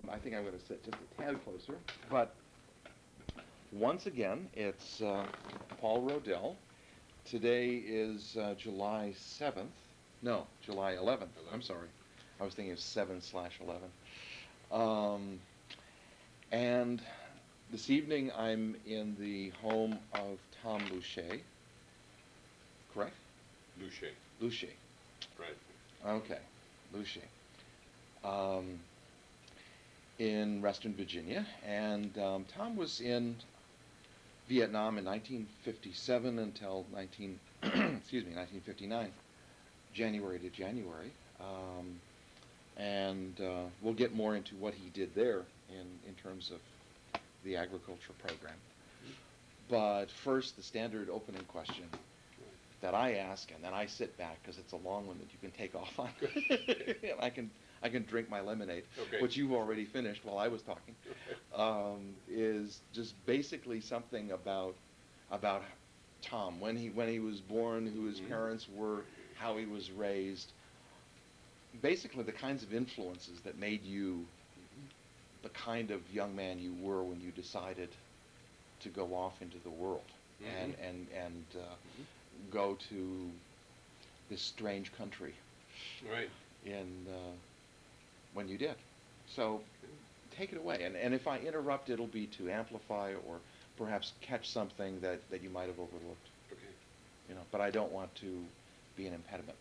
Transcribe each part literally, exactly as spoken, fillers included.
I think I'm going to sit just a tad closer. But once again, it's uh, Paul Rodell. Today is uh, July seventh. No, July eleventh. I'm sorry. I was thinking of seven slash eleven. Um, and this evening I'm in the home of Tom Louchet. Correct? Louchet. Louchet. Right. Okay. Louchet. Um, in Reston, Virginia. And um, Tom was in Vietnam in nineteen fifty-seven until nineteen, excuse me, nineteen fifty-nine, January to January. Um, and uh, we'll get more into what he did there in, in terms of the agriculture program. But first, the standard opening question that I ask, and then I sit back because it's a long one that you can take off on. I can I can drink my lemonade, okay. which you've already finished while I was talking. Okay. Um, is just basically something about about Tom, when he when he was born, who his mm-hmm. parents were, how he was raised. Basically, the kinds of influences that made you mm-hmm. the kind of young man you were when you decided to go off into the world mm-hmm. and and and uh, mm-hmm. go to this strange country. Right. In uh, when you did. So take it away. And and if I interrupt, it'll be to amplify or perhaps catch something that, that you might have overlooked. Okay. You know, but I don't want to be an impediment.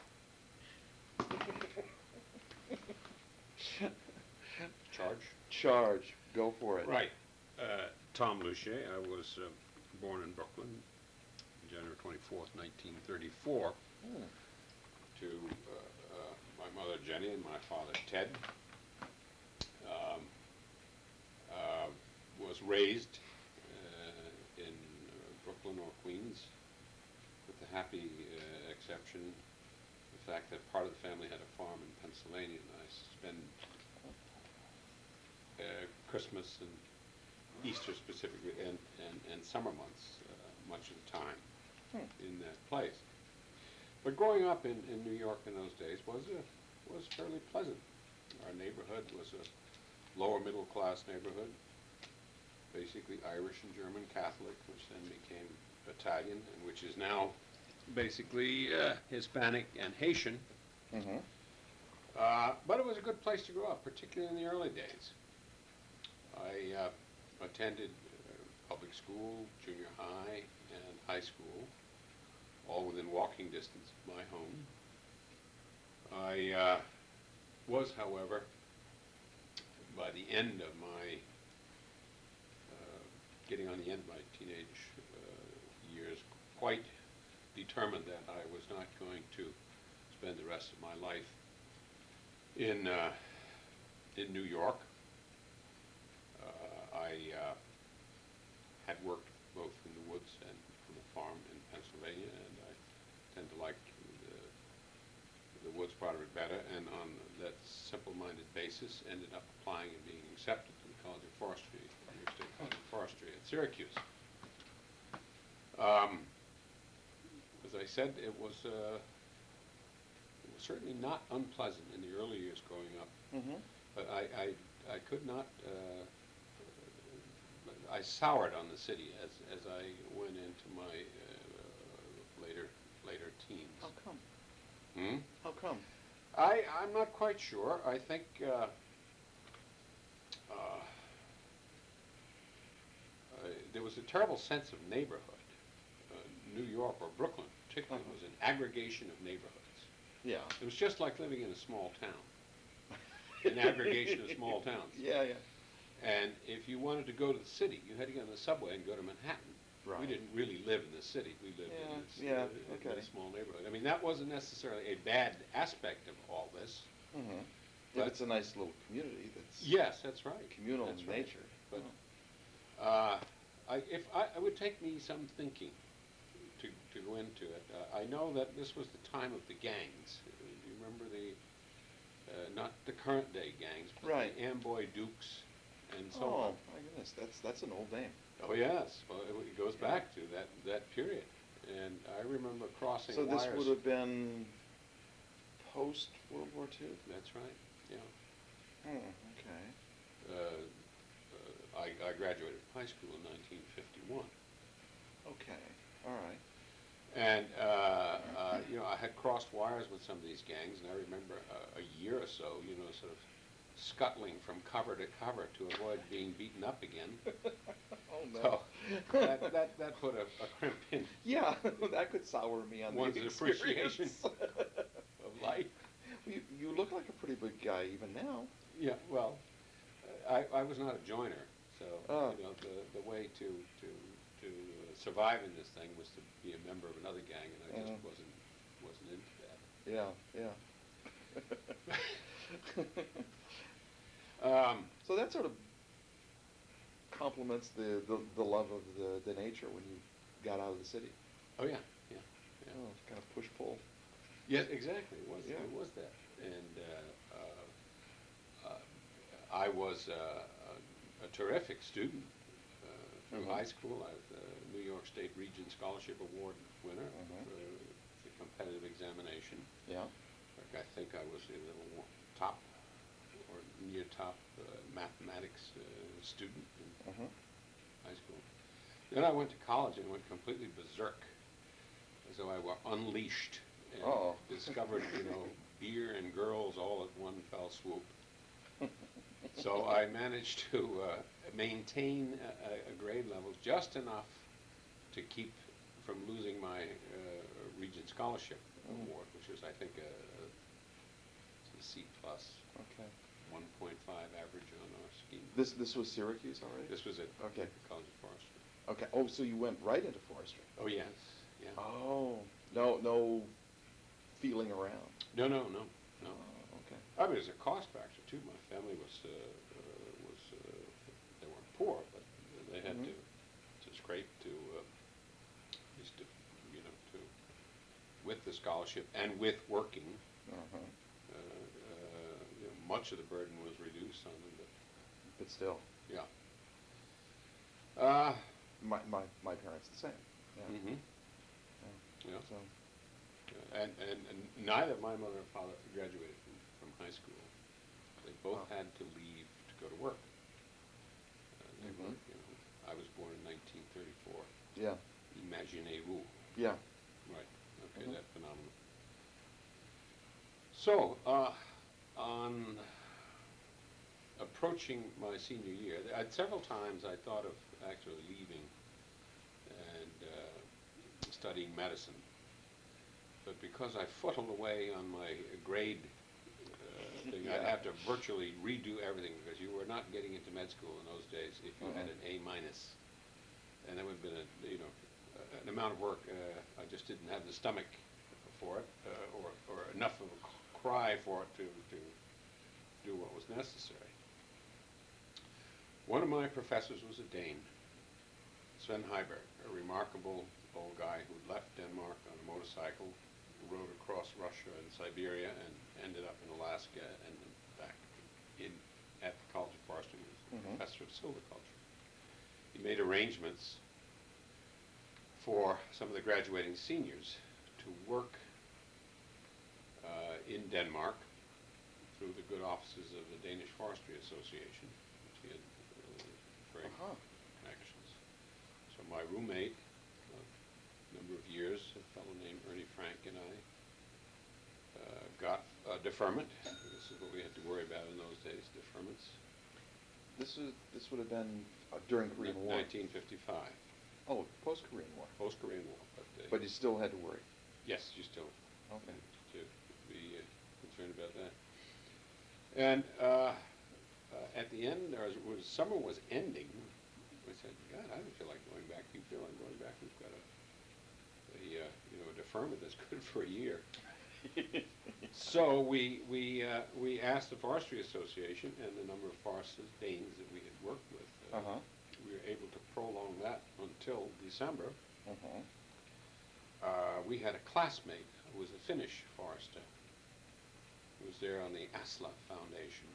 Charge? Charge. Go for it. Right. Uh, Tom Louchet. I was uh, born in Brooklyn, January twenty-fourth, nineteen thirty-four, hmm. to uh, uh, my mother Jenny and my father Ted. Um, uh, was raised uh, in uh, Brooklyn or Queens, with the happy uh, exception the fact that part of the family had a farm in Pennsylvania, and I spent uh, Christmas and Easter specifically, and, and, and summer months uh, much of the time hmm. in that place. But growing up in, in New York in those days was a, was fairly pleasant. Our neighborhood was a lower middle class neighborhood, basically Irish and German Catholic, which then became Italian, and which is now basically uh, Hispanic and Haitian. Mm-hmm. Uh, but it was a good place to grow up, particularly in the early days. I uh, attended uh, public school, junior high, and high school, all within walking distance of my home. I uh, was, however, by the end of my, uh, getting on the end of my teenage uh, years, quite determined that I was not going to spend the rest of my life in uh, in New York. Uh, I uh, had worked both in the woods and on the farm in Pennsylvania, and I tend to like the, the woods part of it better, and on that simple-minded basis ended up applying and being accepted to the College of Forestry, New York State College of Forestry at Syracuse. Um, as I said, it was, uh, it was certainly not unpleasant in the early years growing up, mm-hmm. but I, I, I could not, uh, I soured on the city as, as I went into my uh, later later teens. How come? Hmm? How come? I, I'm not quite sure. I think uh, uh, uh, there was a terrible sense of neighborhood. Uh, New York or Brooklyn particularly uh-huh. was an aggregation of neighborhoods. Yeah. It was just like living in a small town. An aggregation of small towns. Yeah, yeah. And if you wanted to go to the city, you had to get on the subway and go to Manhattan. Right. We didn't really live in the city. We lived yeah, in, this, yeah, uh, okay. in a small neighborhood. I mean, that wasn't necessarily a bad aspect of all this. Mm-hmm. But it's a nice little community that's yes, that's right. communal that's in right. nature. But uh, I, if I, it would take me some thinking to, to go into it. Uh, I know that this was the time of the gangs. Do you remember the, uh, not the current day gangs, but right. the Amboy Dukes and so oh, on. Oh my goodness, that's that's an old name. Oh yes, well it, it goes yeah. back to that, that period. And I remember crossing so wires. So this would have been post World War Two? That's right, yeah. Oh, okay. uh, uh, I, I graduated from high school in nineteen fifty-one. Okay, all right. And, uh, uh, you know, I had crossed wires with some of these gangs, and I remember a, a year or so, you know, sort of scuttling from cover to cover to avoid being beaten up again. Oh, no. So that, that, that put a, a crimp in Yeah, that could sour me on one's the appreciation experience. of life. you, you look like a pretty big guy even now. Yeah, well, I, I was not a joiner, so, Oh. you know, the, the way to, to, to uh, survive in this thing was to be a member of another gang, and I just Uh-huh. wasn't, wasn't into that. Yeah, yeah. Um, So that sort of complements the, the, the love of the, the nature when you got out of the city. oh, yeah, yeah, yeah. Oh, kind of push-pull. Yes, exactly, it was, Yeah. it was that. And uh, uh, uh, I was uh, a, a terrific student uh, through Mhm. high school. I was a New York State Region Scholarship Award winner Mhm. for the competitive examination. Yeah. In fact, I think I was a little top or near top uh, mathematics uh, student in Mhm. high school. Then I went to college and went completely berserk, as though I were unleashed and Uh-oh. discovered, you know, beer and girls all at one fell swoop. So I managed to uh, maintain a, a grade level just enough to keep from losing my uh, Regent Scholarship Mm. Award, which was, I think, a, a C plus, Okay. one point five average on our scheme. This this was Syracuse already? This was at Okay. the College of Forestry. Okay. Oh, so you went right into forestry. Oh, yes, yeah. Oh, no, no feeling around. No, no, no, no. Oh, okay. I mean, there's a cost factor too. My family was uh, uh, was uh, they weren't poor, but they had Mhm. to to scrape to uh, at least to, you know, to with the scholarship and with working. Uh-huh. Uh, uh, you know, much of the burden was reduced on them, but But still, yeah. Uh, my my my parents the same. Yeah. mm-hmm. Yeah. Yeah. So. And, and, and neither my mother and father graduated from, from high school. They both Oh. had to leave to go to work. Uh, they Mhm. were, you know, I was born in nineteen thirty-four. Yeah. Imaginez-vous. Yeah. Right. Okay, Mhm. that phenomenon. So, uh, on approaching my senior year, I, several times I thought of actually leaving and uh, studying medicine. But because I footled away on my grade uh, thing, I'd Yeah. have to virtually redo everything because you were not getting into med school in those days if you had Mhm. an A minus, and that would have been a you know a- an amount of work uh, I just didn't have the stomach for it uh, or or enough of a c- cry for it to to do what was necessary. One of my professors was a Dane, Sven Heiberg, a remarkable old guy who left Denmark on a motorcycle, rode across Russia and Siberia, and ended up in Alaska and back in at the College of Forestry. He was a Mhm. professor of silviculture. He made arrangements for some of the graduating seniors to work uh, in Denmark through the good offices of the Danish Forestry Association, which he had uh, very Uh-huh. connections. So my roommate, a number of years, a fellow named Ernie Frank and I, uh, got uh, deferment. This is what we had to worry about in those days, deferments. This is this would have been uh, during Korean War. nineteen fifty-five, Oh, post Korean War. post-Korean War. But, uh, But you still had to worry. yes, you still Okay. to be uh, concerned about that. And uh, uh, at the end, there was, was summer was ending. I said, God, I don't feel like going back. You feel like going back? We've got a, a uh, you know, a deferment that's good for a year. So we we uh, we asked the Forestry Association and the number of foresters, Danes that we had worked with. Uh, Uh-huh. We were able to prolong that until December. Uh-huh. Uh, we had a classmate who was a Finnish forester who was there on the Asla Foundation.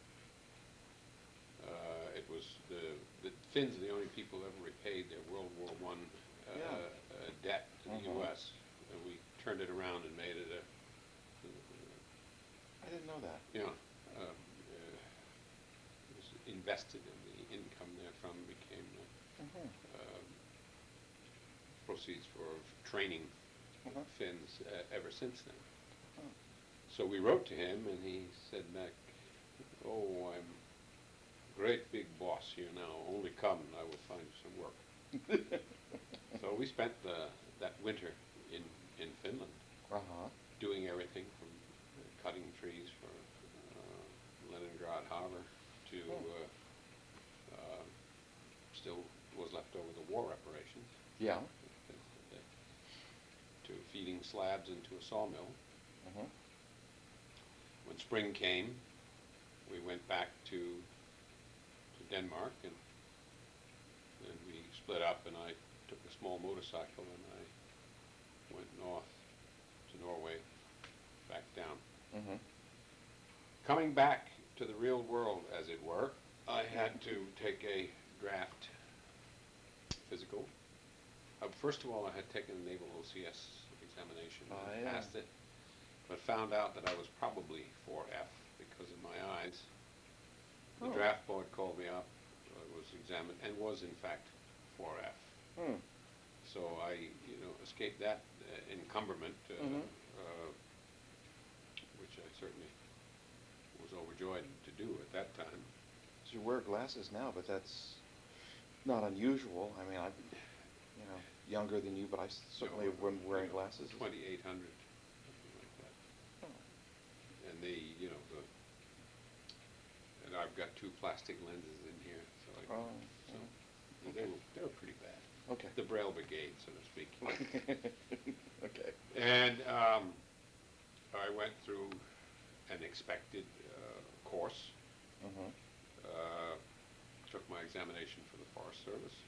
Uh, it was the, the Finns are the only people who ever repaid their World War One uh, Yeah. uh, debt to the Uh-huh. U S And we turned it around and made it a, I didn't know that. you know, uh, uh, it was invest invested, and the income therefrom became uh, Mhm. um, proceeds for training Uh-huh. Finns uh, ever since then. Oh. So we wrote to him, and he said back, "Oh, I'm great big boss here now. Only come, and I will find you some work." So we spent the, that winter in, in Finland, Uh-huh. doing everything from uh, cutting trees for uh, Leningrad Harbor to Oh. uh, uh, still was left over the war reparations, Yeah. to feeding slabs into a sawmill. Uh-huh. When spring came, we went back to, to Denmark, and then we split up, and I took a small motorcycle and I went north to Norway, back down. Mhm. Coming back to the real world, as it were, I had to take a draft physical. Uh, first of all, I had taken the Naval O C S examination Oh, and yeah. passed it, but found out that I was probably four F because of my eyes. The Oh. draft board called me up, uh, was examined, and was in fact four F. Hmm. So I, you know, escaped that uh, encumberment, uh, Mhm. uh, which I certainly was overjoyed to do at that time. So you wear glasses now, but that's not unusual. I mean, I'm, you know, younger than you, but I s- certainly No, have been wearing you know, glasses. twenty-eight hundred, something like that. Oh. And the, you know, the, and I've got two plastic lenses in here, so I, Oh, so yeah. they were, they were pretty bad. Okay. The Braille Brigade, so to speak. Okay. And um, I went through an expected uh, course, Mhm. uh, took my examination for the Forest Service,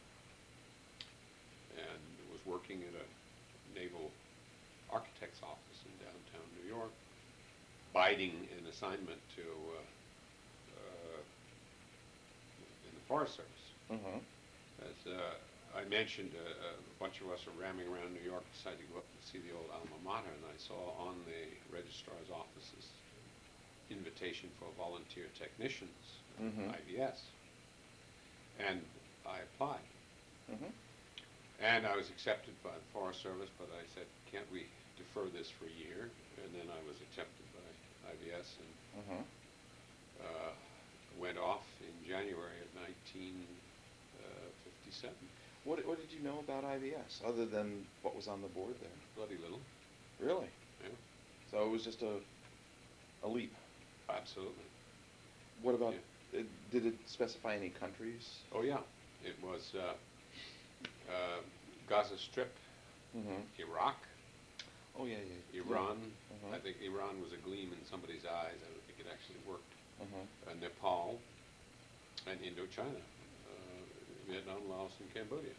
and was working at a naval architect's office in downtown New York, biding an assignment to uh, uh, in the Forest Service. Mhm. As uh, I mentioned, uh, a bunch of us are ramming around New York, decided to go up and see the old alma mater, and I saw on the registrar's office's invitation for volunteer technicians, Mhm. I V S, and I applied. Mhm. And I was accepted by the Forest Service, but I said, can't we defer this for a year? And then I was accepted by I V S and Mhm. uh, went off in January of nineteen fifty-seven. What What did you know about I V S other than what was on the board there? Bloody little. Really? Yeah, So it was just a a leap. absolutely. What about? Yeah. Uh, did it specify any countries? Oh yeah, it was uh, uh, Gaza Strip, Mhm. Iraq, Oh yeah, yeah. Iran. Mhm. I think Iran was a gleam in somebody's eyes. I don't think it actually worked. Mhm. Uh, Nepal, and Indochina, uh, Vietnam, Laos, and Cambodia.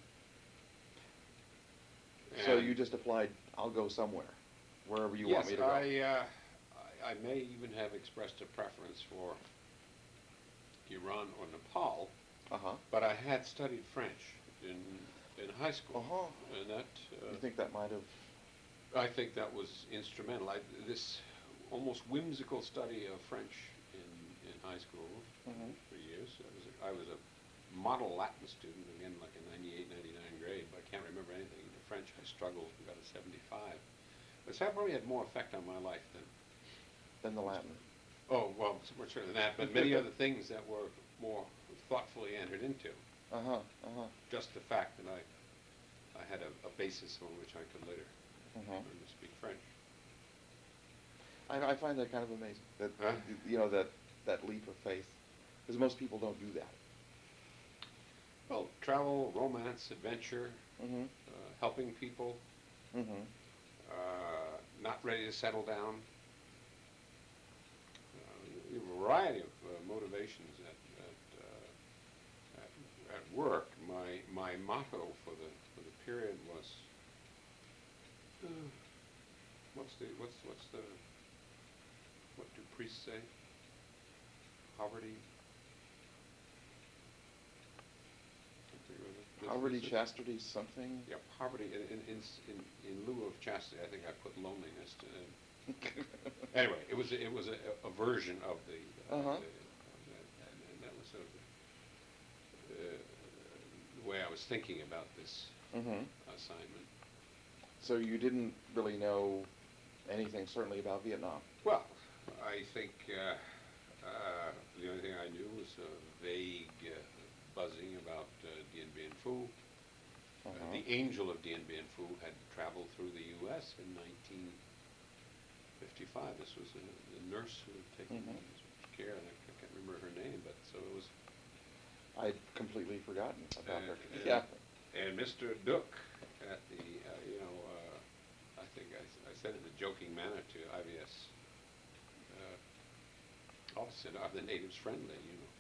So And you just applied. I'll go somewhere, wherever you yes, want me to go. I, uh, I, I may even have expressed a preference for Iran or Nepal, Uh huh. but I had studied French in in high school, Uh-huh. and that uh, You think that might have? I think that was instrumental. I, this almost whimsical study of French in, in high school Mhm. for years. I was a, I was a model Latin student, again like a ninety-eight, ninety-nine grade, but I can't remember anything. In French I struggled and got a seventy-five. But so that probably had more effect on my life than, Than the Latin. oh, well, more certainly than that, but many other things that were more thoughtfully entered into. Uh huh. Uh huh. Just the fact that I, I had a, a basis on which I could later Mhm. learn to speak French. I, I find that kind of amazing. That Huh? you know that that leap of faith, because most people don't do that. Well, travel, romance, adventure, Mhm. uh, helping people, Mhm. uh, not ready to settle down. Uh, a variety of uh, motivations at at, uh, at at work. My my motto for the for the period was uh, what's the what's what's the what do priests say? Poverty. Poverty, chastity, something. Yeah, poverty, in, in, in, in in lieu of chastity, I think I put loneliness. To, anyway, it was, a, it was a, a version of the, Uh-huh. the of that, and, and that was sort of the, was thinking about this Mm-hmm. assignment. So you didn't really know anything certainly about Vietnam? Well, I think uh, uh, the only thing I knew was a vague uh, buzzing about uh, Dien Bien Phu. Uh, Uh-huh. the angel of Dien Bien Phu had traveled through the U S in nineteen fifty-five. This was a, the nurse who had taken Mhm. care, and I, I can't remember her name, but so it was. I'd completely forgotten about Uh, her. uh, Yeah. And Mister Duck at the, uh, you know, uh, I think I, s- I said in a joking manner to I V S uh, officer, are the natives friendly, you know?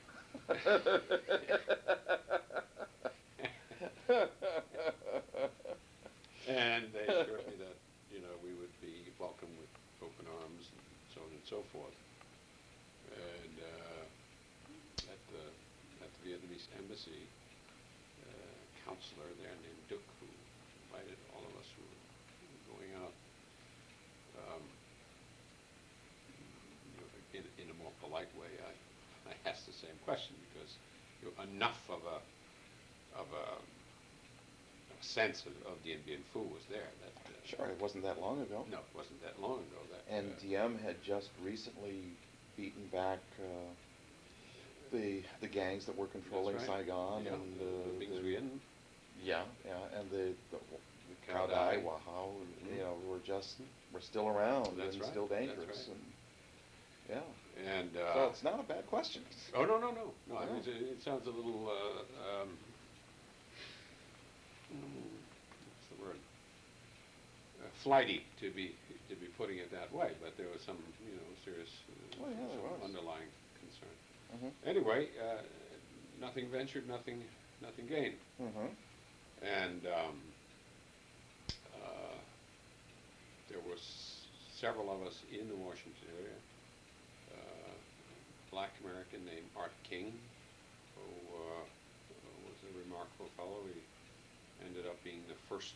And they assured me that, you know, we would be welcomed with open arms and so on and so forth. And uh, at the at the Vietnamese embassy, uh, counselor there named Duc, who invited all of us who were going out, um, you know, in, in a more polite way, I, I asked the same question because you know, enough of a of a, a sense of, of Dien Bien Phu was there that uh, Sure, it wasn't that long ago. no, it wasn't that long ago that And uh, Diem had just recently beaten back uh, the the gangs that were controlling That's right. Saigon Yeah, and the, the Binh Duen, yeah, yeah, and the the, the Cao Cao Dai, Dai. Wahao, Mhm. you know, were just were still around That's and right, still that's dangerous, right. and yeah. and uh, So it's not a bad question. oh no no no no, I Yeah. mean, it, it sounds a little uh, um, mm, what's the word? Uh, flighty to be to be putting it that way, but there was some you know serious uh, Oh, yeah, there some was. underlying concern. Mhm. Anyway, uh, nothing ventured, nothing nothing gained, Mhm. and um, uh, there was several of us in the Washington area. Uh, a black American named Art King, who uh, was a remarkable fellow. He ended up being the first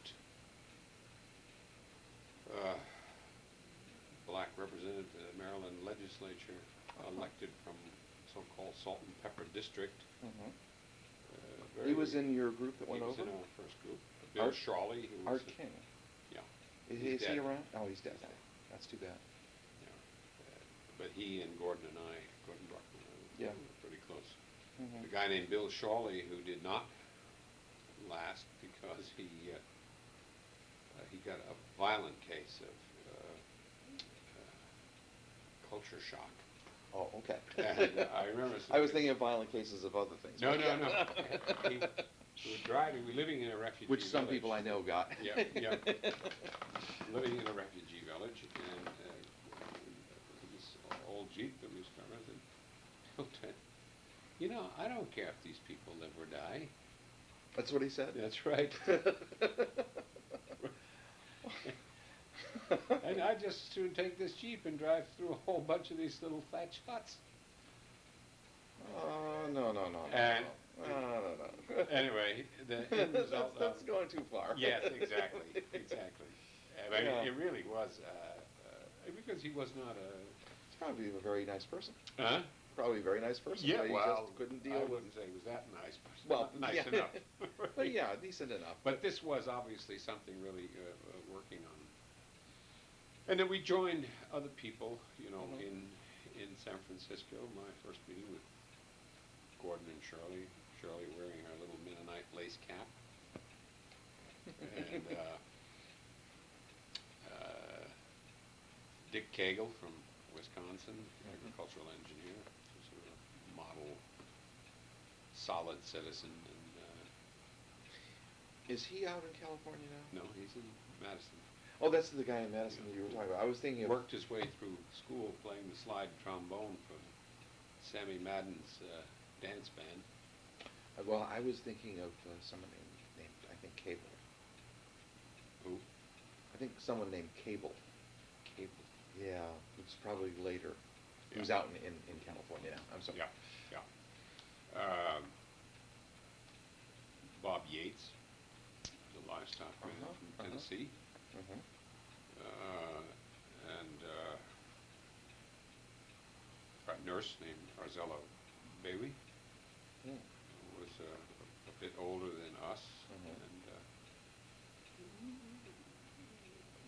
uh, black representative to the Maryland legislature elected from so-called Salt and Pepper District. Mhm. Uh, He was in your group that he went was over? in our first group. Bill Art- Shawley, who was Art the- King. yeah, Is, He's is he dead. around? Oh, he's dead. He's dead. That's too bad. yeah. Uh, but he and Gordon and I, Gordon Bruckman, uh, Yeah. were pretty close. Mhm. A guy named Bill Shawley, who did not last because he uh, uh, he got a violent case of uh, uh, culture shock. Oh, okay. And uh, I remember. I was thinking of violent cases of other things. No, but no, yeah. no. he, we were driving. We were living in a refugee. Which some village. people I know got. Yeah, yeah. Living in a refugee village, and uh, this old Jeep that we was driving, and you know, I don't care if these people live or die. That's what he said? That's right. And I just soon take this Jeep and drive through a whole bunch of these little thatch huts. Oh, no, no, no, no. And- no, no, no, no. Anyway, the end that's, result that's of- going too far. Yes, exactly, exactly. I mean, Yeah. it really was, uh, uh, because he was not a, He's probably a very nice person. huh? Probably a very nice person. Yeah, but he well, just couldn't I deal with. wouldn't say he was that nice, but Well, nice yeah. enough. But yeah, decent enough. But this was obviously something really uh, uh, working on. And then we joined other people, you know, Mhm. in in San Francisco. My first meeting with Gordon and Shirley. Shirley wearing her little Mennonite lace cap, and uh, uh, Dick Cagle from Wisconsin, agricultural engineer, sort of a model, solid citizen, and uh, Is he out in California now? no, he's in Madison. Oh, that's the guy in Madison that you were talking about. I was thinking of. Worked his way through school playing the slide trombone for Sammy Madden's uh, dance band. Uh, Well, I was thinking of uh, someone named, named, I think, Cable. Who? I think someone named Cable. Cable. Yeah, it's probably later. He was Yeah. out in, in, in California now. I'm sorry. Yeah, yeah. Um, Bob Yates, the livestock man Uh-huh, from uh-huh. Tennessee. Mhm. Uh, and uh, a nurse named Arzello Bailey, Mm. who was uh, a bit older than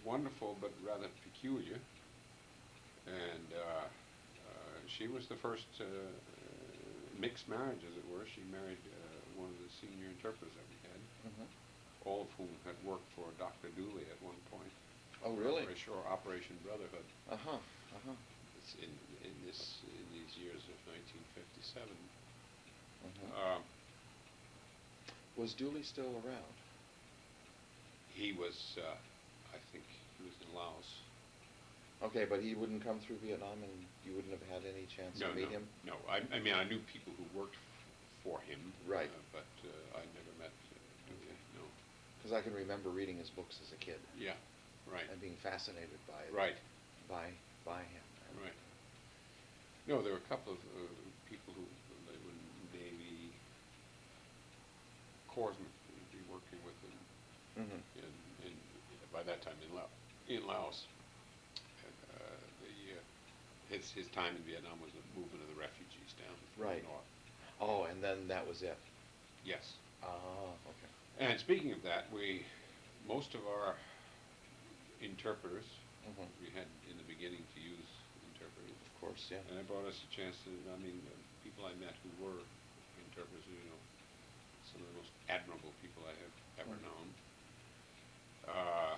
wonderful but rather peculiar. And uh, uh, she was the first uh, mixed marriage, as it were. She married uh, one of the senior interpreters that we had, Mhm. all of whom had worked for Doctor Dooley at one point. Oh, really? Operation, or Operation Brotherhood. Uh huh. Uh huh. It's in in this in these years of nineteen fifty-seven. Mhm. Uh, Was Dooley still around? he was, uh, I think, he was in Laos. Okay, but he wouldn't come through Vietnam, and you wouldn't have had any chance No, to meet no, him. no. I, I mean, I knew people who worked f- for him, Right. Uh, but uh, I never met uh, Dooley. No. Because I can remember reading his books as a kid Yeah. Right. and being fascinated by it. Right. By by him. And, Right. No, there were a couple of uh, people who they were Navy corpsmen would be working with him, Mhm. in, in by that time in Laos. In Laos, and, uh, the uh, his his time in Vietnam was the movement of the refugees down from Right. the north. Oh, and then that was it. Yes. Ah, okay. And speaking of that, we most of our interpreters Mhm. we had in the beginning to use interpreters. Of course, yeah. And it brought us a chance to, I mean, uh, people I met who were interpreters, you know, some of the most admirable people I have ever Mhm. known. Uh,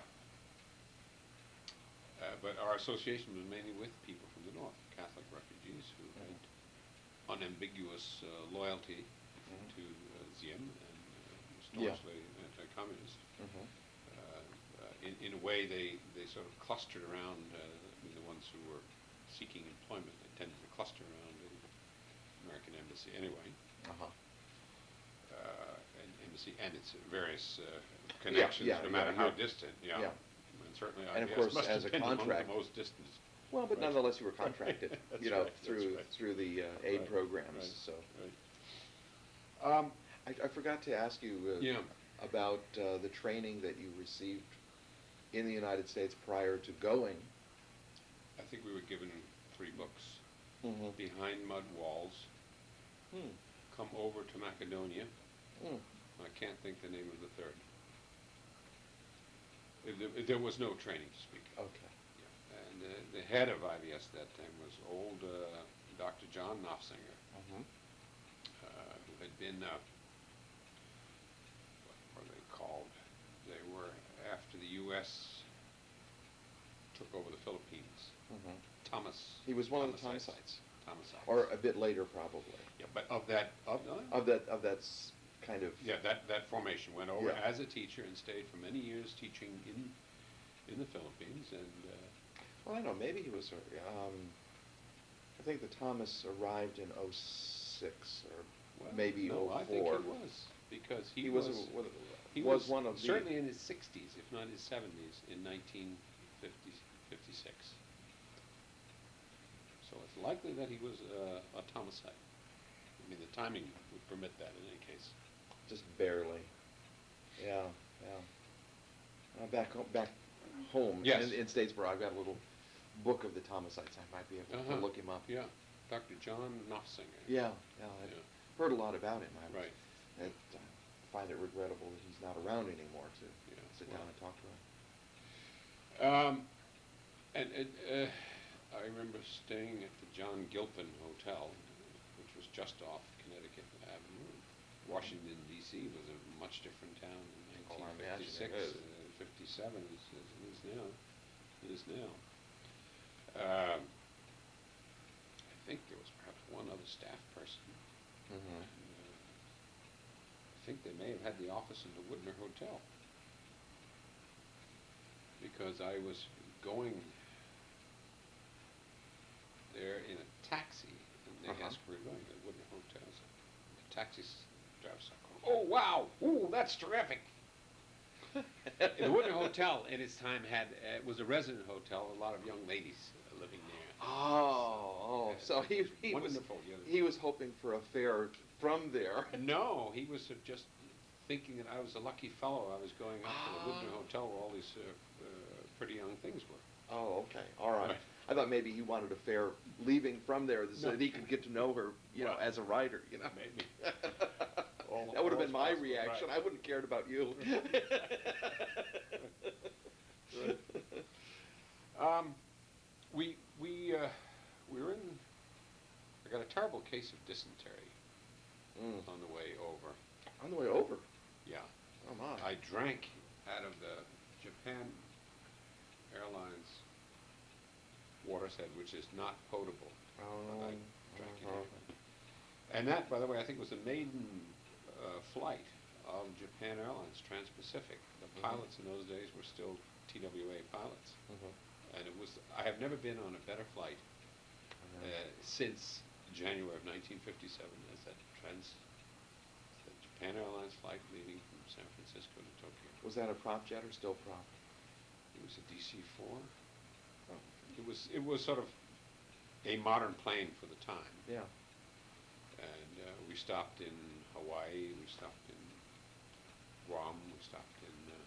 uh, but our association was mainly with people from the North, Catholic refugees who Mhm. had unambiguous uh, loyalty Mhm. to uh, Diem and uh, Yeah. staunchly anti-communist. Mhm. Uh, uh, in, in a way, they, they sort of clustered around, uh, I mean, the ones who were seeking employment, they tended to cluster around the American embassy anyway, Uh huh. uh, and embassy and its various uh, connections, yeah, no matter yeah, how yeah. distant. Yeah. Yeah. And certainly, I And of guess, course, must as have a been among contract- the most distant. Well, but Right. nonetheless, you were contracted, That's you know, right, that's through right. through the uh, aid Right, programs. right, So, right. um, I, I forgot to ask you uh, Yeah. about uh, the training that you received in the United States prior to going. I think we were given three books: Mm-hmm. Behind Mud Walls, Hmm. Come Over to Macedonia. Mm. I can't think the name of the third. Uh, There, there was no training to speak of. Okay. Yeah. And uh, the head of I V S that time was old uh, Doctor John Knopfsinger, Mm-hmm. uh, who had been, uh, what were they called? They were after the U S took over the Philippines. Mm-hmm. Thomas. He was one of the Thomasites. Thomasites, Thomasites. or a bit later, probably. Yeah, but of that, of, uh, Of that, of that s- kind of. yeah, that, that formation went over Yeah. as a teacher and stayed for many years teaching in, in the Philippines, and, uh, Well, I don't know. Maybe he was. Um, I think the Thomas arrived in oh six or well, maybe no, oh four. I think he was, because he, He was, was. a- wa- he was one of the. certainly in his sixties, if not his seventies, in nineteen fifty, fifty-six. So it's likely that he was uh, a Thomasite. I mean, the timing would permit that in any case. Just barely. Yeah, yeah. Uh, back home, back home Yes. in, in Statesboro, I've got a little book of the Thomasites. I might be able Uh-huh. to look him up. Yeah, Doctor John Knopfsinger. Yeah, yeah. I've Yeah. heard a lot about him. I Right. I find it regrettable that he's not around anymore to Yeah, sit well. down and talk to him. Um, and and uh, I remember staying at the John Gilpin Hotel, which was just off Connecticut Avenue. Washington, D C was a much different town in Oh, I nineteen imagine it fifty-six, is. uh, fifty-seven as, as it is now. It is now. Um, I think there was perhaps one other staff person. Mm-hmm. And, uh, I think they may have had the office in the Woodner Hotel, because I was going there in a taxi, and they Uh-huh. asked where we were going to the Woodner Hotel. So the taxi s- driver said, "Oh wow, ooh, that's terrific." The Woodner Hotel in its time had uh, was a resident hotel. A lot of young ladies uh, living there. Oh, oh, so he he was Wonderful, yeah. he was hoping for a fare from there. No, he was uh, just thinking that I was a lucky fellow. I was going up to the Woodner Ah. Hotel where all these uh, uh, pretty young things were. Oh, okay, all right. Right. I thought maybe he wanted a fare leaving from there so No. that he could get to know her, you know, Well, as a writer, you know. maybe. All- That would have all been my possible, reaction. right. I wouldn't have cared about you. Right. Um, we we uh, we were in. I got a terrible case of dysentery Mm. on the way over. On the way over. Yeah, Oh my. I drank out of the Japan Airlines water set, which is not potable. Oh. But I drank it uh-huh. anyway. And that, by the way, I think was the maiden uh, flight of Japan Airlines, Trans-Pacific. The Mhm. pilots in those days were still T W A pilots. Mhm. And it was, I have never been on a better flight uh, Mhm. since January of nineteen fifty-seven as that trans, that Japan Airlines flight leaving from San Francisco to Tokyo. Was that a prop jet or still prop? It was a D C four. Oh. It was, it was sort of a modern plane for the time. Yeah. And uh, we stopped in Hawaii, we stopped in Guam, we stopped in, uh,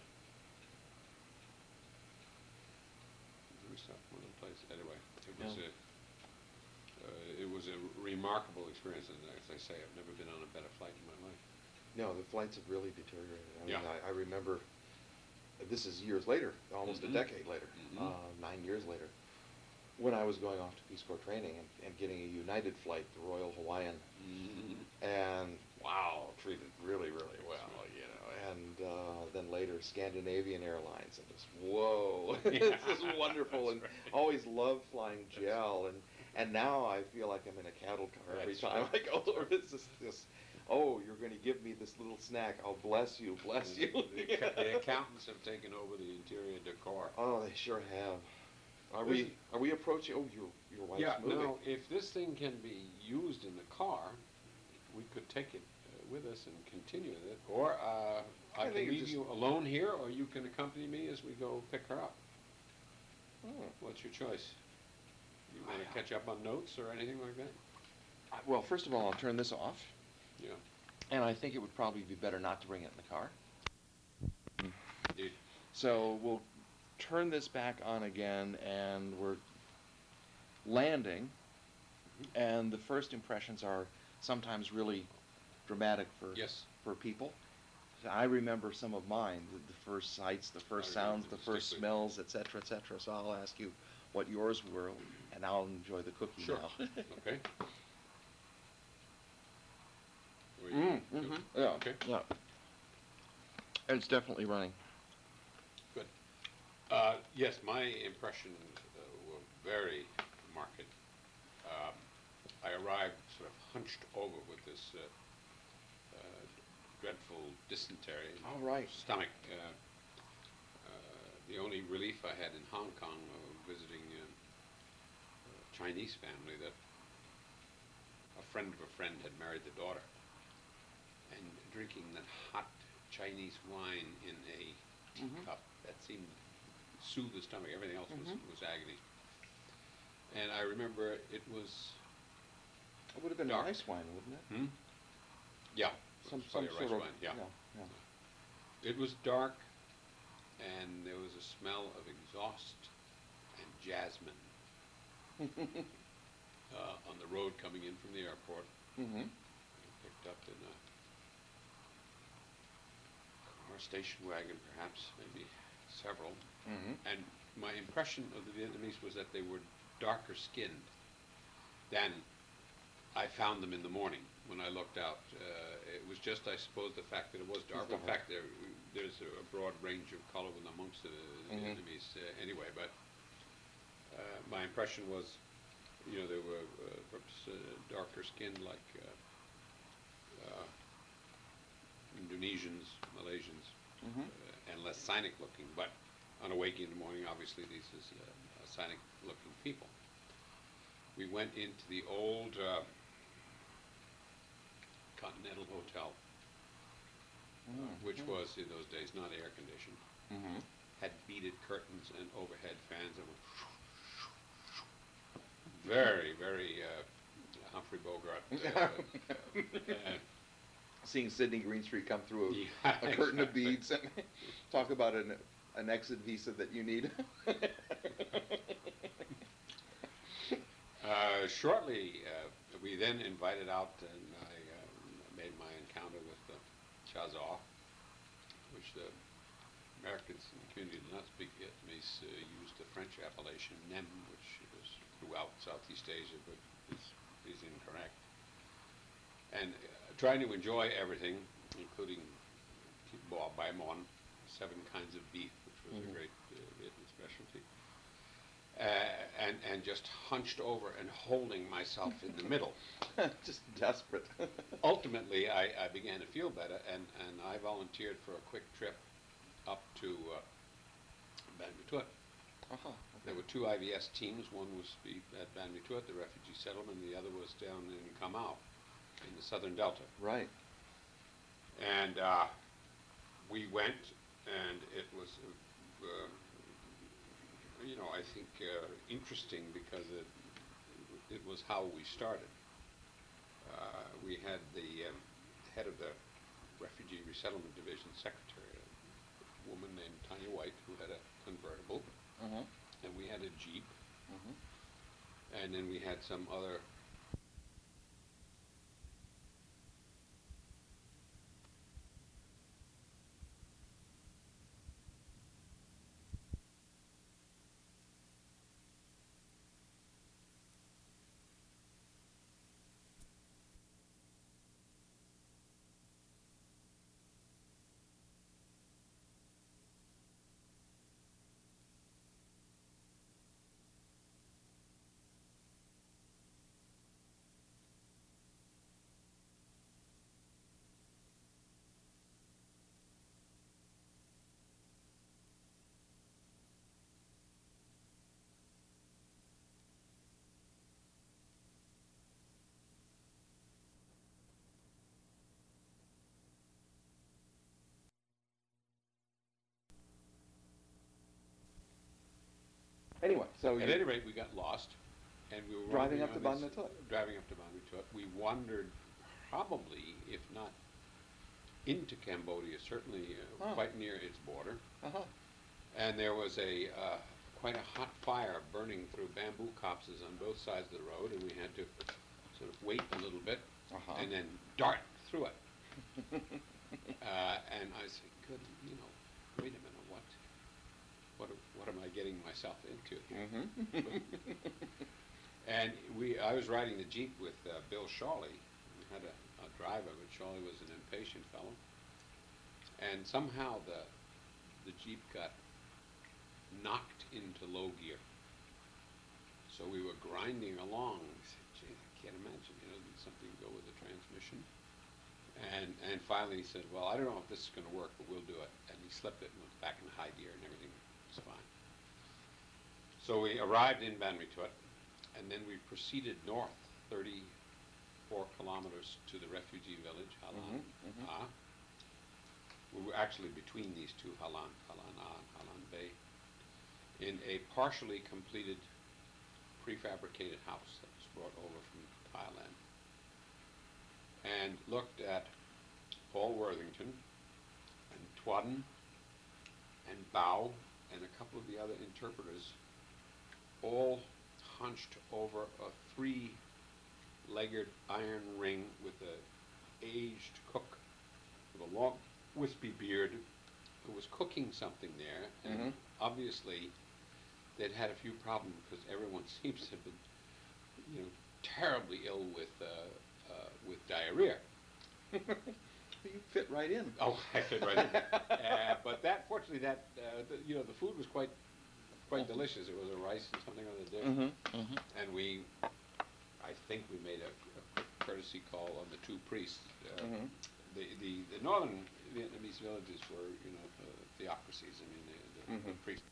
we stopped one other place. Anyway, it was Yeah. a, uh, it was a remarkable experience, and as I say, I've never been on a better flight in my life. No, the flights have really deteriorated. I mean, Yeah. I, I remember, this is years later, almost Mhm. a decade later, Mhm. uh, nine years later, when I was going off to Peace Corps training and, and getting a United flight, the Royal Hawaiian, Mm-hmm. and wow, treated really, really well, you know. And uh, then later, Scandinavian Airlines, and just whoa, Yeah, this is wonderful, and that's right. always loved flying G L, and and now I feel like I'm in a cattle car every That's time right. I go over. It's just this, oh, you're going to give me this little snack. Oh, bless you, bless you. The, acca- the accountants have taken over the interior decor. Oh, they sure have. Are There's- we are we approaching? Oh, your your wife's Yeah, moving. now, if this thing can be used in the car, we could take it uh, with us and continue with it. Or uh, I, I can think it leave just- you alone here, or you can accompany me as we go pick her up. Oh. What's your choice? You want to catch up on notes or anything like that? Uh, Well, first of all, I'll turn this off, Yeah, and I think it would probably be better not to bring it in the car. indeed. So we'll turn this back on again, and we're landing, and the first impressions are sometimes really dramatic for Yes. for people. So I remember some of mine, the, the first sights, the first I remember sounds, the them first distinctly. smells, et cetera, et cetera. So I'll ask you what yours were, and I'll enjoy the cookie Sure. now. Okay. Were you- Mm, you- mhm, yeah, Okay. yeah. It's definitely running. Good. Uh, yes, my impressions uh, were very marked. Um, I arrived sort of hunched over with this uh, uh, dreadful dysentery in All right. stomach. Uh, uh, the only relief I had in Hong Kong uh, visiting uh, a Chinese family that a friend of a friend had married the daughter, and drinking that hot Chinese wine in a Mhm. teacup that seemed to soothe the stomach. Everything else was, Mhm. was agony. And I remember it was, It would have been Dark. a rice wine, wouldn't it? hmm? Yeah, Some it was some probably a sort rice of wine, yeah. yeah. It was dark, and there was a smell of exhaust and jasmine uh, on the road coming in from the airport. Mm-hmm. Picked up in a car, station wagon, perhaps, maybe several. Mm-hmm. And my impression of the Vietnamese was that they were darker skinned than I found them in the morning when I looked out. Uh, it was just, I suppose, the fact that it was dark. In dark. fact, there, there's a broad range of color amongst the Mhm. Vietnamese uh, anyway. But uh, my impression was, you know, they were uh, perhaps uh, darker skinned, like uh, uh, Indonesians, Malaysians, Mm-hmm. uh, and less Sinic looking. But on awakening in the morning, obviously these is uh, Sinic looking people. We went into the old uh, Continental Hotel, Mm-hmm. which was in those days not air conditioned, Mm-hmm. had beaded curtains and overhead fans that were very, very uh, Humphrey Bogart. Uh, uh, Seeing Sidney Greenstreet come through a, Yeah, a curtain of exactly. beads and talk about an an exit visa that you need. Uh, shortly, uh, we then invited out, and I uh, made my encounter with the Chazal, which the Americans in the community who do not speak Vietnamese uh, use the French appellation nem, which is throughout Southeast Asia, but is, is incorrect. And uh, trying to enjoy everything, including Bo Bai Mon, seven kinds of beef, which was mm-hmm. a great uh, Vietnamese specialty. Uh, and, and just hunched over and holding myself in the middle. Just desperate. Ultimately, I, I began to feel better, and, and I volunteered for a quick trip up to uh, Ban My Thuot. Uh-huh. Okay. There were two I V S teams. One was be at Ban My Thuot, the refugee settlement, and the other was down in Cà Mau, in the southern delta. Right. And uh, we went, and it was, uh, uh, you know, I think uh, interesting because it, it was how we started. Uh, we had the um, head of the Refugee Resettlement Division secretary, a woman named Tanya White, who had a convertible, uh-huh. and we had a Jeep, uh-huh. and then we had some other Anyway, so At you, any rate, we got lost, and we were driving wandering up to on Ban this- My Thuot. Driving up to Ban My Thuot, we wandered probably, if not into Cambodia, certainly uh, Oh. quite near its border. Uh-huh. And there was a uh, quite a hot fire burning through bamboo copses on both sides of the road, and we had to sort of wait a little bit Uh-huh. and then dart through it. uh, and I said, "Good, you know, wait a minute, what, what, what am I getting myself into here?" Mm-hmm. And we, I was riding the Jeep with uh, Bill Shawley. We had a, a driver, but Shawley was an impatient fellow. And somehow the the Jeep got knocked into low gear. So we were grinding along. I said, "Gee, I can't imagine, you know, did something go with the transmission?" And and finally he said, "Well, I don't know if this is going to work, but we'll do it." And he slipped it and went back in high gear, and everything was fine. So we arrived in Ban My Thuot, and then we proceeded north thirty-four kilometers to the refugee village, Halan Mhm, mhm. Ah. We were actually between these two, Halan, Halan Ah and Halan Bay, in a partially completed prefabricated house that was brought over from Thailand, and looked at Paul Worthington and Twadden and Bao and a couple of the other interpreters, all hunched over a three-legged iron ring with a aged cook with a long wispy beard who was cooking something there, and Mhm. obviously they'd had a few problems because everyone seems to have been, you know, terribly ill with uh, uh, with diarrhea. You fit right in. Oh, I fit right in. uh, but that, fortunately, that uh, the, you know, the food was quite quite delicious. It was a rice and something on the dish, Mm-hmm. Mm-hmm. and we, I think we made a, a quick courtesy call on the two priests. Uh, Mm-hmm. the, the the northern Vietnamese villages were, you know, uh, theocracies. I mean, the, the, Mhm. the priests.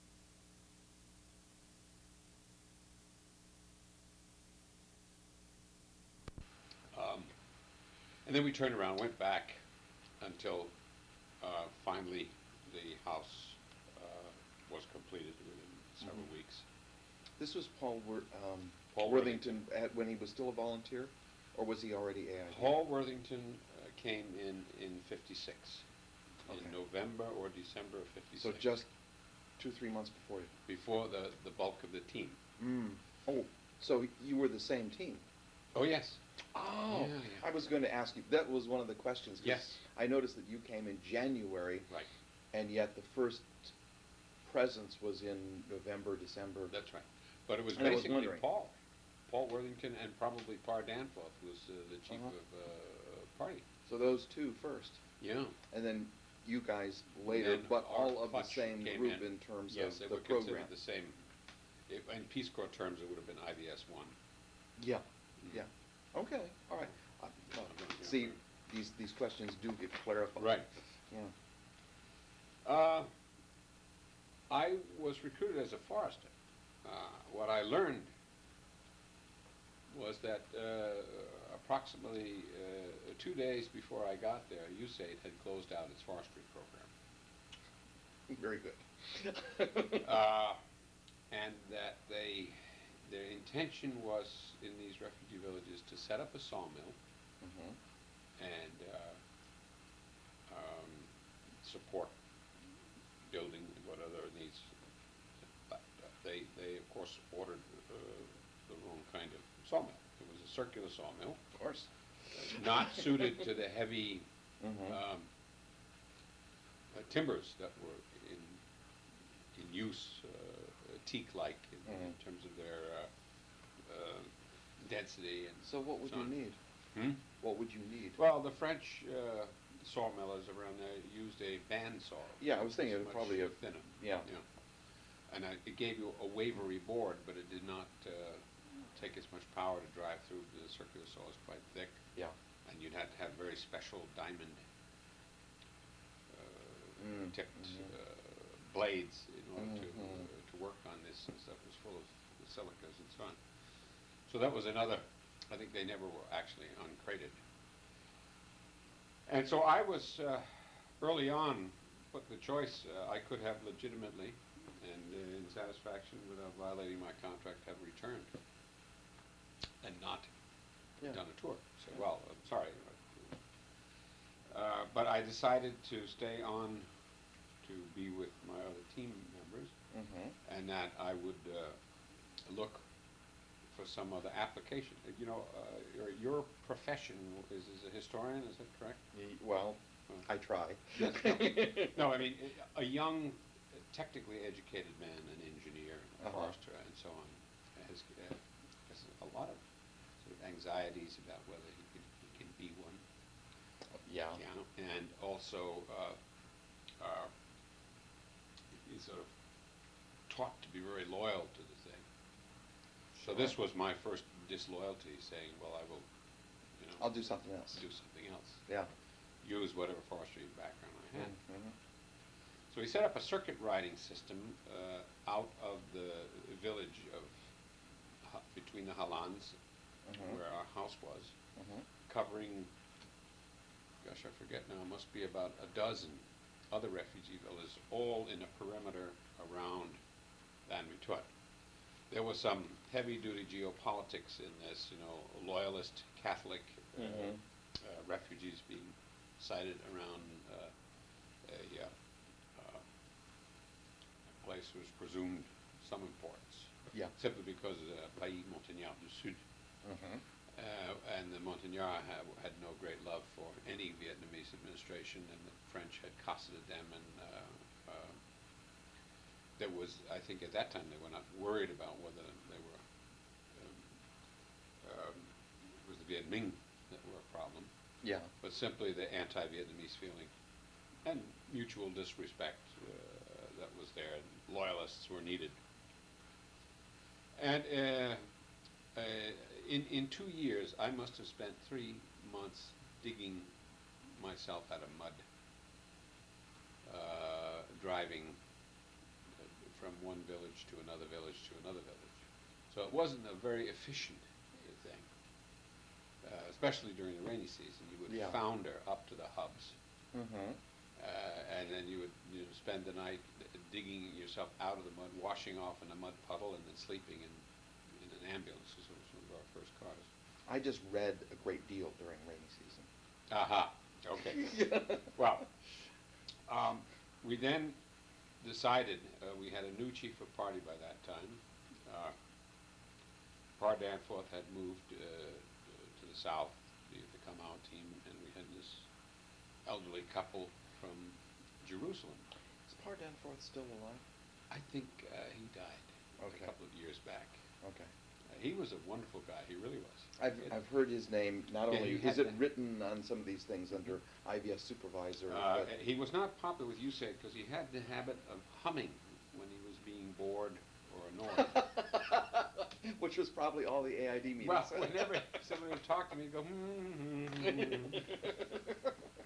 Um, and then we turned around, went back until uh, finally the house uh, was completed within several Mhm. weeks. This was Paul Wor- um, Paul Worthington at, when he was still a volunteer, or was he already A I D? Paul Worthington uh, came in in fifty-six, Okay. in November or December of fifty-six. So just two, three months before you. before the, the bulk of the team. Mm. Oh, so you were the same team? Oh, yes. Oh, Yeah, yeah. I was going to ask you. That was one of the questions. 'cause Yes. I noticed that you came in January. Right. And yet the first presence was in November, December. That's right. But it was And I was basically wondering. Paul, Paul Worthington, and probably Par Danforth was uh, the chief Uh-huh. of uh, party. So those two first. Yeah. And then you guys later, Then but our all of the clutch same came group in. in terms Yes, of they the were program. considered the same. It, in Peace Corps terms, it would have been I V S one. Yeah, Mm. yeah. Okay, all right. Uh, well, Yeah. see, these, these questions do get clarified. Right. Yeah. Uh, I was recruited as a forester. Uh, what I learned was that uh, approximately uh, two days before I got there, U S A I D had closed out its forestry program. Very good. uh, and that they, their intention was in these refugee villages to set up a sawmill Mhm. and uh, um, support building what other needs. But uh, they, they of course ordered uh, the wrong kind of sawmill. It was a circular sawmill, Of course. not suited to the heavy Mhm. um, uh, timbers that were in in use, uh, teak-like in, in Mhm. terms of their uh, uh, density and So what would so you on. need? Hmm? What would you need? Well, the French uh, sawmillers around there used a band saw. Yeah, I was thinking It's it was much probably a- thinner. yeah. And I, it gave you a wavery board, but it did not uh, take as much power to drive through. The circular saw is quite thick, Yeah. and you'd have to have very special diamond uh, Mm, tipped mhm. uh, blades in order to Mhm. uh, to work on this. And stuff was full of silicas and so on. So that was another. I think they never were actually uncrated. And so I was uh, early on put the choice uh, I could have legitimately and uh, in satisfaction without violating my contract have returned and not Yeah. done a tour. So, well, I'm sorry. Uh, but I decided to stay on to be with my other team members Mhm. and that I would uh, look for some other application. Uh, You know, uh, your, your profession is as a historian, is that correct? Y- Well, Uh, I try. Yes, no. No, I mean, a young, technically educated man, an engineer, a Uh-huh. forester, and so on, has, uh, has a lot of sort of anxieties about whether he can, he can be one. Yeah. You know, and also uh, uh, he's sort of taught to be very loyal to the thing. So this Sure. was my first disloyalty, saying, well, I will, you know, I'll do something else. do something else. Yeah. Use whatever forestry background I had. Mhm. So he set up a circuit riding system uh, out of the village of, Ha- between the Halans, Mhm. where our house was, Mhm. covering, gosh, I forget now, must be about a dozen other refugee villages, all in a perimeter around Van Mutut. There was some heavy-duty geopolitics in this, you know, loyalist Catholic uh, Mhm. uh, refugees being sited around uh, a, uh, uh, a place was presumed some importance, Yeah. simply because of the Pays Montagnard du Sud. Mhm. Uh, and the Montagnards had, had no great love for any Vietnamese administration, and the French had cosseted them, and uh, uh, there was, I think at that time, they were not worried about whether they were, um, um, it was the Viet Minh that were a problem, Yeah. but simply the anti-Vietnamese feeling and mutual disrespect uh, that was there, and loyalists were needed. And uh, uh, in, in two years, I must have spent three months digging myself out of mud, uh, driving uh, from one village to another village to another village. So it wasn't a very efficient uh, thing, uh, especially during the rainy season. You would Yeah. founder up to the hubs, Mhm. uh, and then you would you know, spend the night digging yourself out of the mud, washing off in a mud puddle, and then sleeping in, in an ambulance. This was one of our first cars. I just read a great deal during rainy season. Aha, okay. Well, um, we then decided, uh, we had a new chief of party by that time. Uh, Par Danforth had moved uh, to the south, the, the Kamau team, and we had this elderly couple from Jerusalem. Pa Danforth still alive? I think uh, he died Okay. a couple of years back. Okay. Uh, he was a wonderful guy. He really was. I've, It- I've heard his name, not Yeah, only, he is had it the- written on some of these things under I B S supervisor, Uh, but. he was not popular with U S A I D because he had the habit of humming when he was being bored or annoyed. Which was probably all the A I D meetings. Well, whenever somebody would talk to me, he'd go, hmm, hmm, hmm, hmm.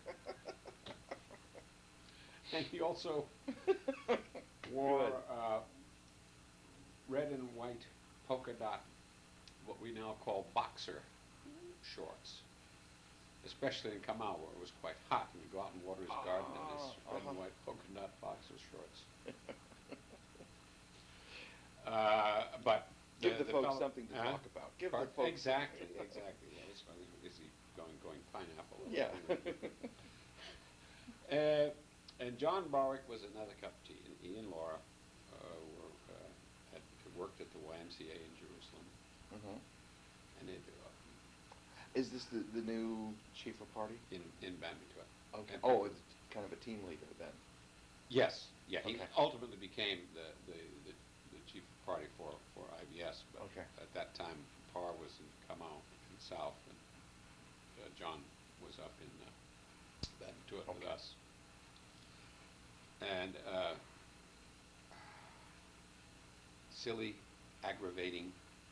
And he also wore Good. uh, red and white polka dot, what we now call boxer shorts, especially in Kamau where it was quite hot and he'd go out and water his garden in his Ah, red and uh-huh. white polka dot boxer shorts. uh, but Give the folks fellow- something to Huh? talk about. Give the Part- folks. Exactly, exactly. Yeah, that's why we- is he going, going pineapple? or Yeah. Uh, and John Barwick was another cup of tea. And he and Laura uh, were, uh, had worked at the Y M C A in Jerusalem, Mhm. and they Is this the, the new chief of party? in in Banmituat. Okay. And- Oh, it's kind of a team leader then. Yes, yeah. He Okay. ultimately became the, the, the, the chief of party for, for I B S, but Okay. at that time, Parr was in Kamau in South, and uh, John was up in uh, Banmituat with Okay. us. And uh, silly, aggravating.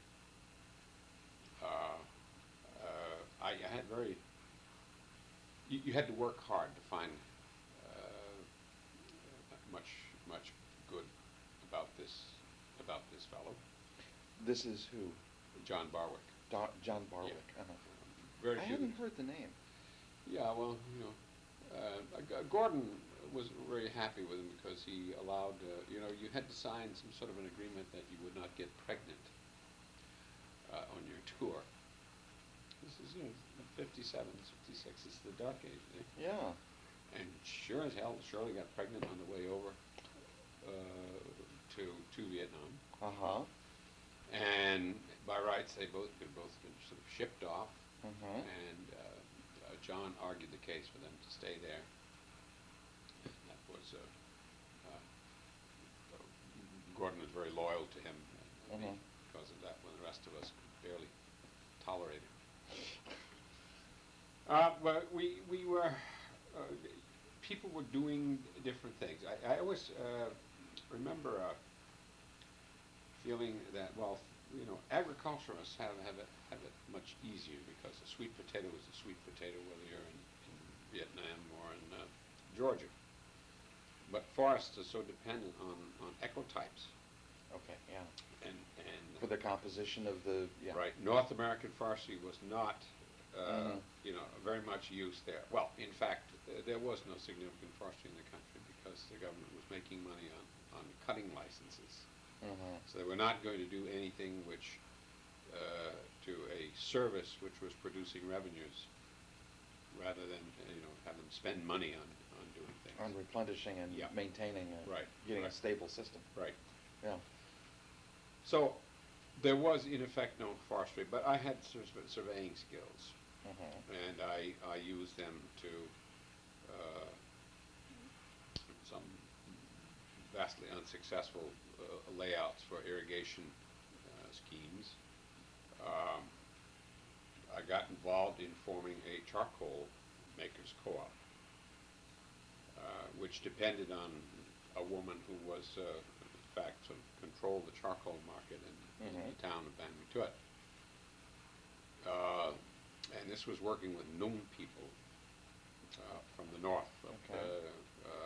Uh, uh, I, I had very. You, you had to work hard to find uh, much much good about this about this fellow, This is who? John Barwick. Do- John Barwick. Yeah. Uh-huh. Very I few. hadn't heard the name. Yeah, well, you know, uh, G- Gordon was very happy with him because he allowed, uh, you know, you had to sign some sort of an agreement that you would not get pregnant uh, on your tour. This is, you know, fifty-seven, fifty-six, it's the dark age, eh? Yeah. And sure as hell, Shirley got pregnant on the way over uh, to to Vietnam. Uh-huh. And by rights, they both could both been sort of shipped off. Mhm. And uh, uh, John argued the case for them to stay there. And that was uh, uh, Gordon was very loyal to him and me Mhm. because of that, when the rest of us could barely tolerate it. Uh, well, we we were uh, people were doing different things. I, I always uh, remember uh, feeling that, well, you know, agriculturists have have it have it much easier because a sweet potato is a sweet potato whether you're in, in Vietnam or in uh, Georgia. But forests are so dependent on, on ecotypes Okay, yeah. and and For the composition of the, yeah. right. North American forestry was not, uh, Mhm. you know, very much used there. Well, in fact, uh, there was no significant forestry in the country because the government was making money on, on cutting licenses. Mhm. So they were not going to do anything which, uh, to a service which was producing revenues, rather than, uh, you know, have them spend money on, on doing things. On replenishing and Yeah. maintaining, a, Right, getting a right. stable system. Right. Yeah. So there was, in effect, no forestry, but I had sur- surveying skills. Mhm. And I, I used them to uh, some vastly unsuccessful uh, layouts for irrigation uh, schemes. Um, I got involved in forming a charcoal makers co-op, uh, which depended on a woman who was, uh, in fact, sort of controlled the charcoal market in, in Mhm. the town of Banmituat. Uh, and this was working with Nung people uh, from the north of Okay. uh, uh,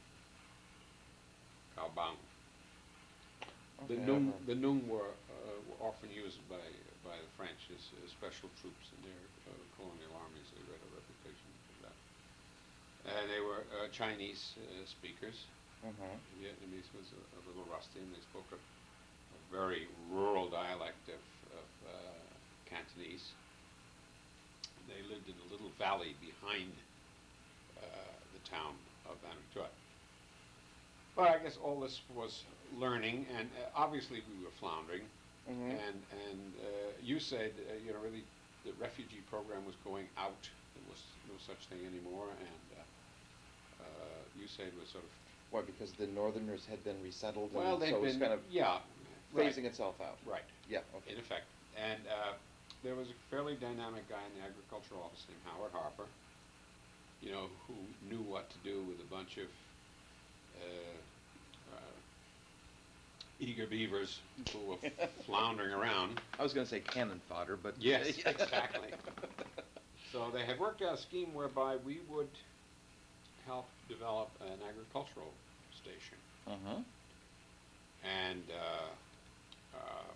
Cao Bang. The Okay, Nung, uh-huh. the Nung were, uh, were often used by by the French as, as special troops in their uh, colonial armies. They had a reputation for that. And they were uh, Chinese uh, speakers. Mhm. Vietnamese was a, a little rusty, and they spoke a, a very rural dialect of, of uh, Cantonese. They lived in a little valley behind uh, the town of Vanuatu. But I guess all this was learning, and uh, obviously we were floundering. Mhm. And and uh, you said, uh, you know, really the refugee program was going out. There was no such thing anymore, and uh, uh, U S A I D was sort of Why, because the Northerners had been resettled, Well, and they've so it was been, kind of yeah, right, phasing itself out? right, Yeah, okay. in effect. And uh, there was a fairly dynamic guy in the agricultural office named Howard Harper, you know, who knew what to do with a bunch of uh, uh, eager beavers who were floundering around. I was gonna say cannon fodder, but. Yes, exactly. So they had worked out a scheme whereby we would help develop an agricultural station. Uh-huh. And uh, uh,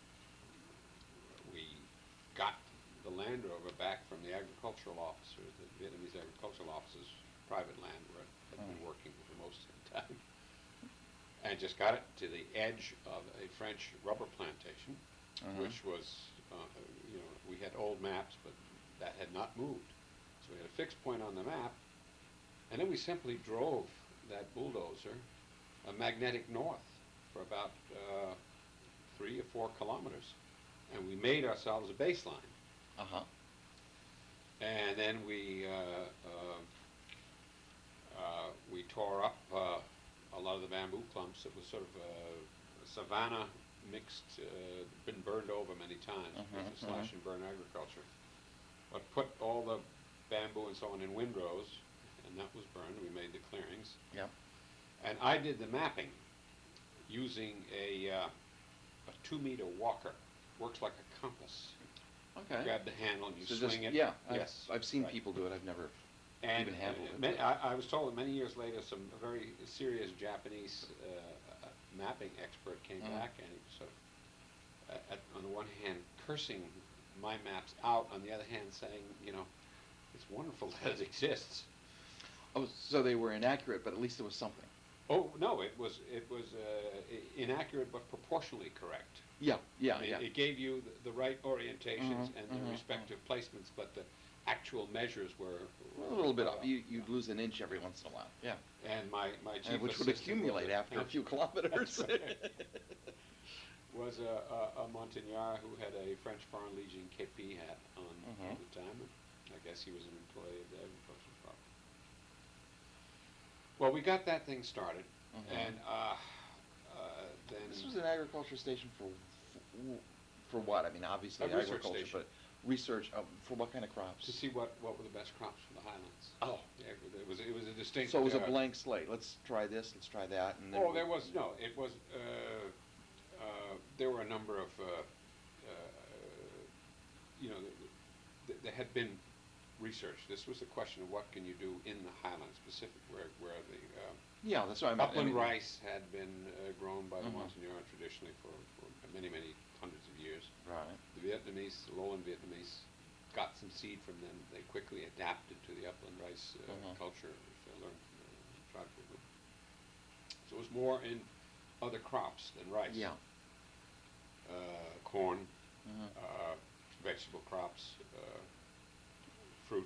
we got the Land Rover back from the agricultural officer, the Vietnamese agricultural officer's private land where it had been Oh. working for most of the time, and just got it to the edge of a French rubber plantation, Uh-huh. which was, uh, you know, we had old maps, but that had not moved. So we had a fixed point on the map, and then we simply drove that bulldozer a magnetic north for about uh, three or four kilometers, and we made ourselves a baseline. Uh-huh. And then we uh, uh, uh, we tore up uh, a lot of the bamboo clumps. It was sort of a savanna mixed, uh, been burned over many times Uh-huh, because of uh-huh. slash and burn agriculture. But put all the bamboo and so on in windrows, and that was burned. We made the clearings. Yeah. And I did the mapping using a, uh, a two-meter walker. Works like a compass. Okay. Grab the handle and you So swing just- it. Yeah, I've, Yes, I've seen right. people do it, I've never And even handled uh, it. ma- but- I, I was told that many years later, some very serious Japanese uh, uh, mapping expert came Mm. back and he was sort of, uh, at, on the one hand, cursing my maps out, on the other hand, saying, you know, it's wonderful that it exists. Oh, so they were inaccurate, but at least it was something. Oh no, it was it was uh, i- inaccurate but proportionally correct. Yeah, yeah, it, yeah. it gave you the, the right orientations Mhm, and mhm, the respective placements, but the actual measures were, were A little bit way off. You, you'd lose an inch every once in a while. Yeah. And my my chief And which would assistant accumulate was a- after a few kilometers. That's right. was a, a, a Montagnard who had a French Foreign Legion K P hat on Mhm. at the time. And I guess he was an employee of the agricultural department. Well, we got that thing started, Mhm. and uh, uh, then This was an agriculture station for, for, for what? I mean, obviously A research agriculture, station. but research, um, for what kind of crops? to see what, what were the best crops for the highlands. Oh. Yeah, it was it was a distinct. So it was a uh, blank slate. Let's try this, let's try that, and then. Oh, we- there was, no, it was, uh, uh, there were a number of, uh, uh, you know, th- th- there had been research. This was a question of what can you do in the highlands Pacific, where, where the uh, Yeah, that's what I meant. I upland mean, rice had been uh, grown by the Mhm. Montagnard traditionally for, for many, many hundreds of years. Right. The Vietnamese, the lowland Vietnamese, got some seed from them. They quickly adapted to the upland rice uh, Mhm. culture, which they learned from the tribe people. So it was more in other crops than rice. Yeah. Uh, corn, Mhm. uh, vegetable crops, uh, fruit.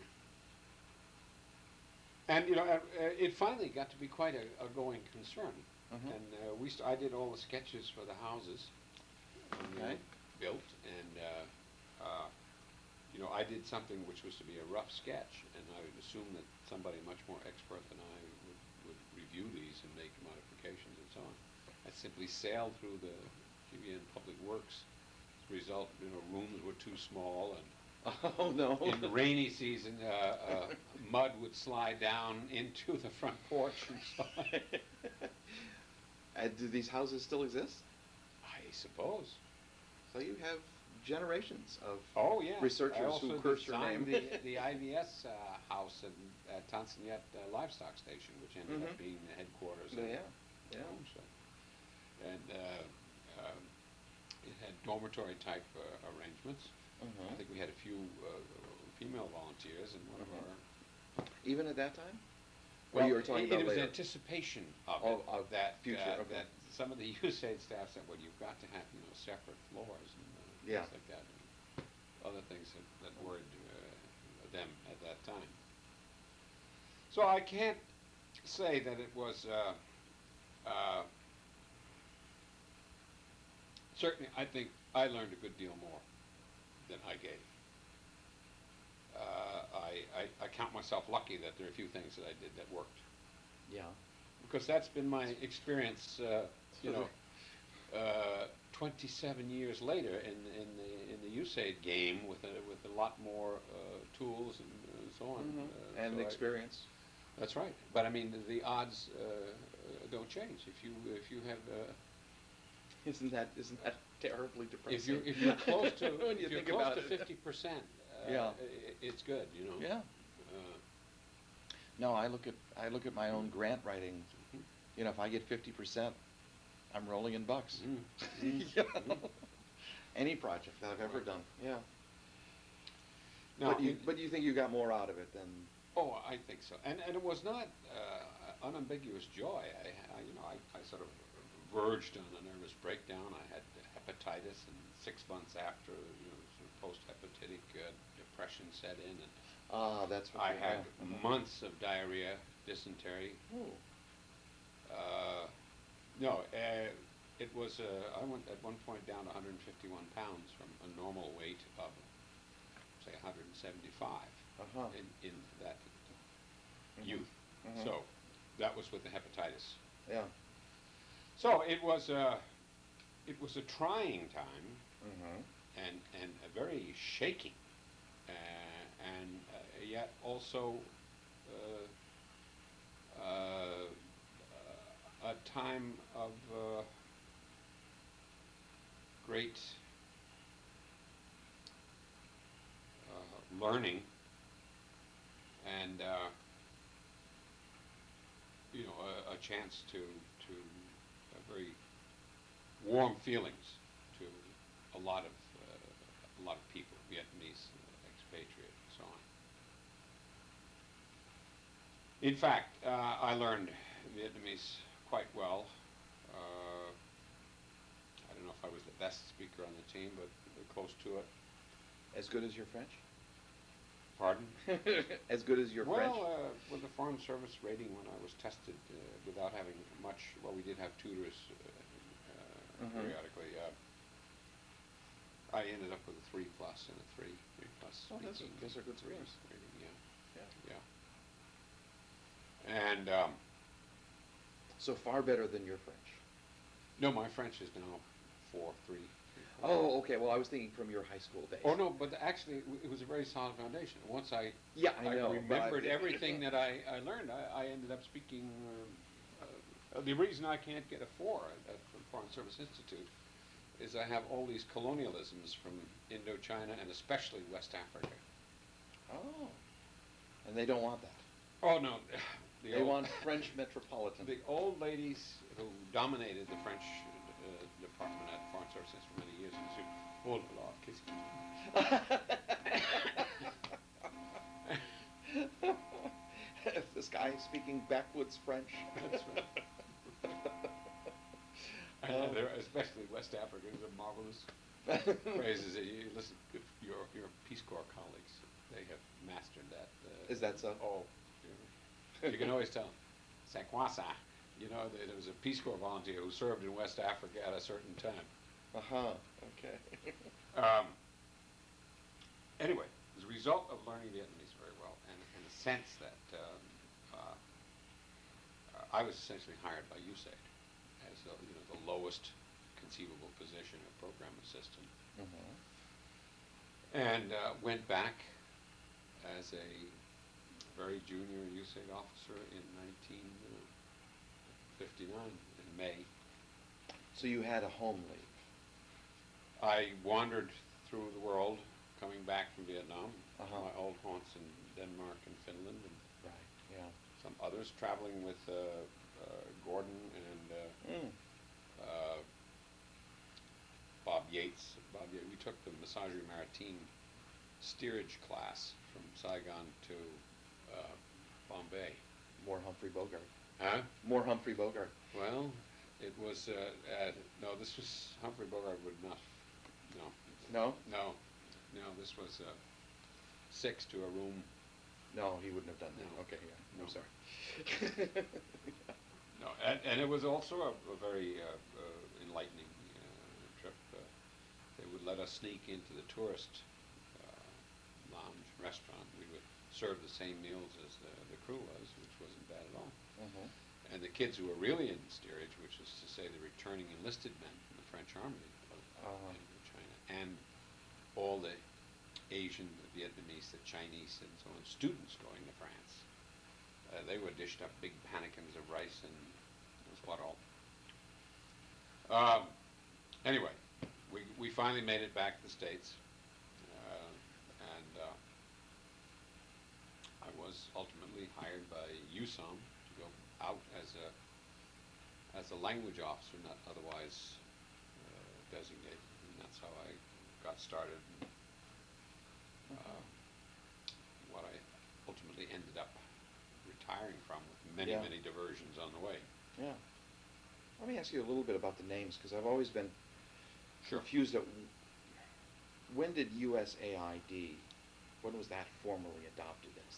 And, you know, uh, uh, it finally got to be quite a, a going concern. Mhm. And uh, we st- I did all the sketches for the houses when they Okay. were built, and uh, uh, you know, I did something which was to be a rough sketch, and I would assume that somebody much more expert than I would, would review these and make modifications and so on. I simply sailed through the Q V N Public Works. As a result, you know, rooms were too small, and Oh, no. in the rainy season, uh, uh, mud would slide down into the front porch and so on. And do these houses still exist? I suppose. So you have generations of Oh, yeah. researchers I also who curse your designed name. the, the I V S uh, house at, at Tanzaniet uh, Livestock Station, which ended up Mhm. being the headquarters of Yeah, yeah. the homestead. And uh, um, it had dormitory type uh, arrangements. I Mhm. think we had a few uh, female volunteers, and one Mhm. of our Even at that time? Or Well, you were talking it, about it was later? anticipation of, Of- it, of that future, uh, okay. that some of the U S A I D staff said, well, you've got to have, you know, separate floors and uh, Yeah. things like that, and other things that, that worried uh, them at that time. So I can't say that it was uh, uh, certainly. I think I learned a good deal more than I gave. Uh, I, I, I count myself lucky that there are a few things that I did that worked. Yeah. because that's been my experience, uh, you know, uh, twenty-seven years later in, in the, in the U S A I D game with a, with a lot more uh, tools and uh, so on. Mhm. Uh, And so I- experience. That's right. But I mean, the, the odds uh, uh, don't change. If you, if you have, uh, Isn't that, isn't that terribly depressing? if you're, if you're close to, When you if you're think close about to it. fifty percent, uh, Yeah. i- it's good, you know? Yeah. Uh, No, I look at, I look at my own grant writing. Mhm. You know, if I get fifty percent, I'm rolling in bucks. Mhm. Mhm. Yeah. Mhm. Any project that I've ever Right. done, yeah. Now, But you, it- but you think you got more out of it than, Oh, I think so. And, and it was not uh, unambiguous joy. I, I, you know, I, I sort of verged on a nervous breakdown. I had hepatitis, and six months after, you know, sort of post-hepatitic uh, depression set in, and ah, that's what I you- had yeah. Mhm. months of diarrhea, dysentery. Ooh. Uh, no, uh, it was, uh, I went at one point down to one hundred fifty-one pounds from a normal weight of, say, one hundred seventy-five Uh-huh. in, in that Mhm. youth. Mhm. So that was with the hepatitis. Yeah. So it was a, it was a trying time Mm-hmm. and, and a very shaking, uh, and uh, yet also uh, uh, a time of uh, great uh, learning and uh, you know a, a chance to to uh, very warm feelings to a lot of uh, a lot of people, Vietnamese uh, expatriates and so on. In fact, uh, I learned Vietnamese quite well. Uh, I don't know if I was the best speaker on the team, but close to it. As good as your French? Pardon? As good as your well, French? uh, with the Foreign Service rating, when I was tested uh, without having much, well, we did have tutors uh, uh, Mhm. periodically. Uh, I ended up with a three plus and a three, three plus. Oh, those are- speaking those are good Service scores. rating, yeah, Yeah. yeah. And um, So far better than your French. no, my French is now four, three. three four. Oh, okay. Well, I was thinking from your high school days. Oh no, but actually, it w- it was a very solid foundation. Once I Yeah, I know. but I- remembered everything that I, I learned. I, I ended up speaking. Um, uh, the reason I can't get a four at, at the Foreign Service Institute is I have all these colonialisms from Indochina and especially West Africa. Oh. And they don't want that. Oh no, the They old, want French metropolitan. the old ladies who dominated the French uh, department at the Foreign Service for many years. And said, oh la la, qu'est-ce This guy speaking backwoods French. That's right. And there, especially West Africans are marvelous phrases. You listen, if your your Peace Corps colleagues, they have mastered that. Uh, Is that so? Oh, you, you can always tell. C'est quoi ça? You know, there there was a Peace Corps volunteer who served in West Africa at a certain time. Uh-huh. Okay. Um, anyway, as a result of learning Vietnamese very well, and in the sense that um, uh, I was essentially hired by U S A I D as the, you know, the lowest conceivable position of program assistant, Mhm. and uh, went back as a very junior U S A I D officer in nineteen fifty-nine in May. So you had a home leave. I wandered through the world, coming back from Vietnam, Uh-huh. my old haunts in Denmark and Finland, and Right. Yeah. some others, traveling with uh, uh, Gordon and uh, Mm. uh, Bob Yates. Bob Yates. We took the Messagerie Maritime steerage class from Saigon to uh, Bombay. More Humphrey Bogart. Huh? More Humphrey Bogart. Well, it was, uh, uh, no, this was, Humphrey Bogart would not, no. No? No, no, this was uh, six to a room. No, he wouldn't have done that. No. Okay, yeah. No. I'm sorry. No, and, and it was also a, a very uh, uh, enlightening uh, trip. Uh, they would let us sneak into the tourist uh, lounge restaurant. We would serve the same meals as the, the crew was, which wasn't bad at all. Mhm. and the kids who were really in steerage, which is to say the returning enlisted men from the French army of, Uh-huh. in China, and all the Asian, the Vietnamese, the Chinese, and so on, students going to France. Uh, they were dished up big pannikins of rice and was what all. Um, anyway, we, we finally made it back to the States, uh, and uh, I was ultimately hired by U S O M to go out as a as a language officer, not otherwise uh, designated, and that's how I got started. Uh, what I ultimately ended up retiring from, with many, Yeah. many diversions on the way. Yeah. Let me ask you a little bit about the names, because I've always been Sure. confused at when did U S A I D, when was that formally adopted as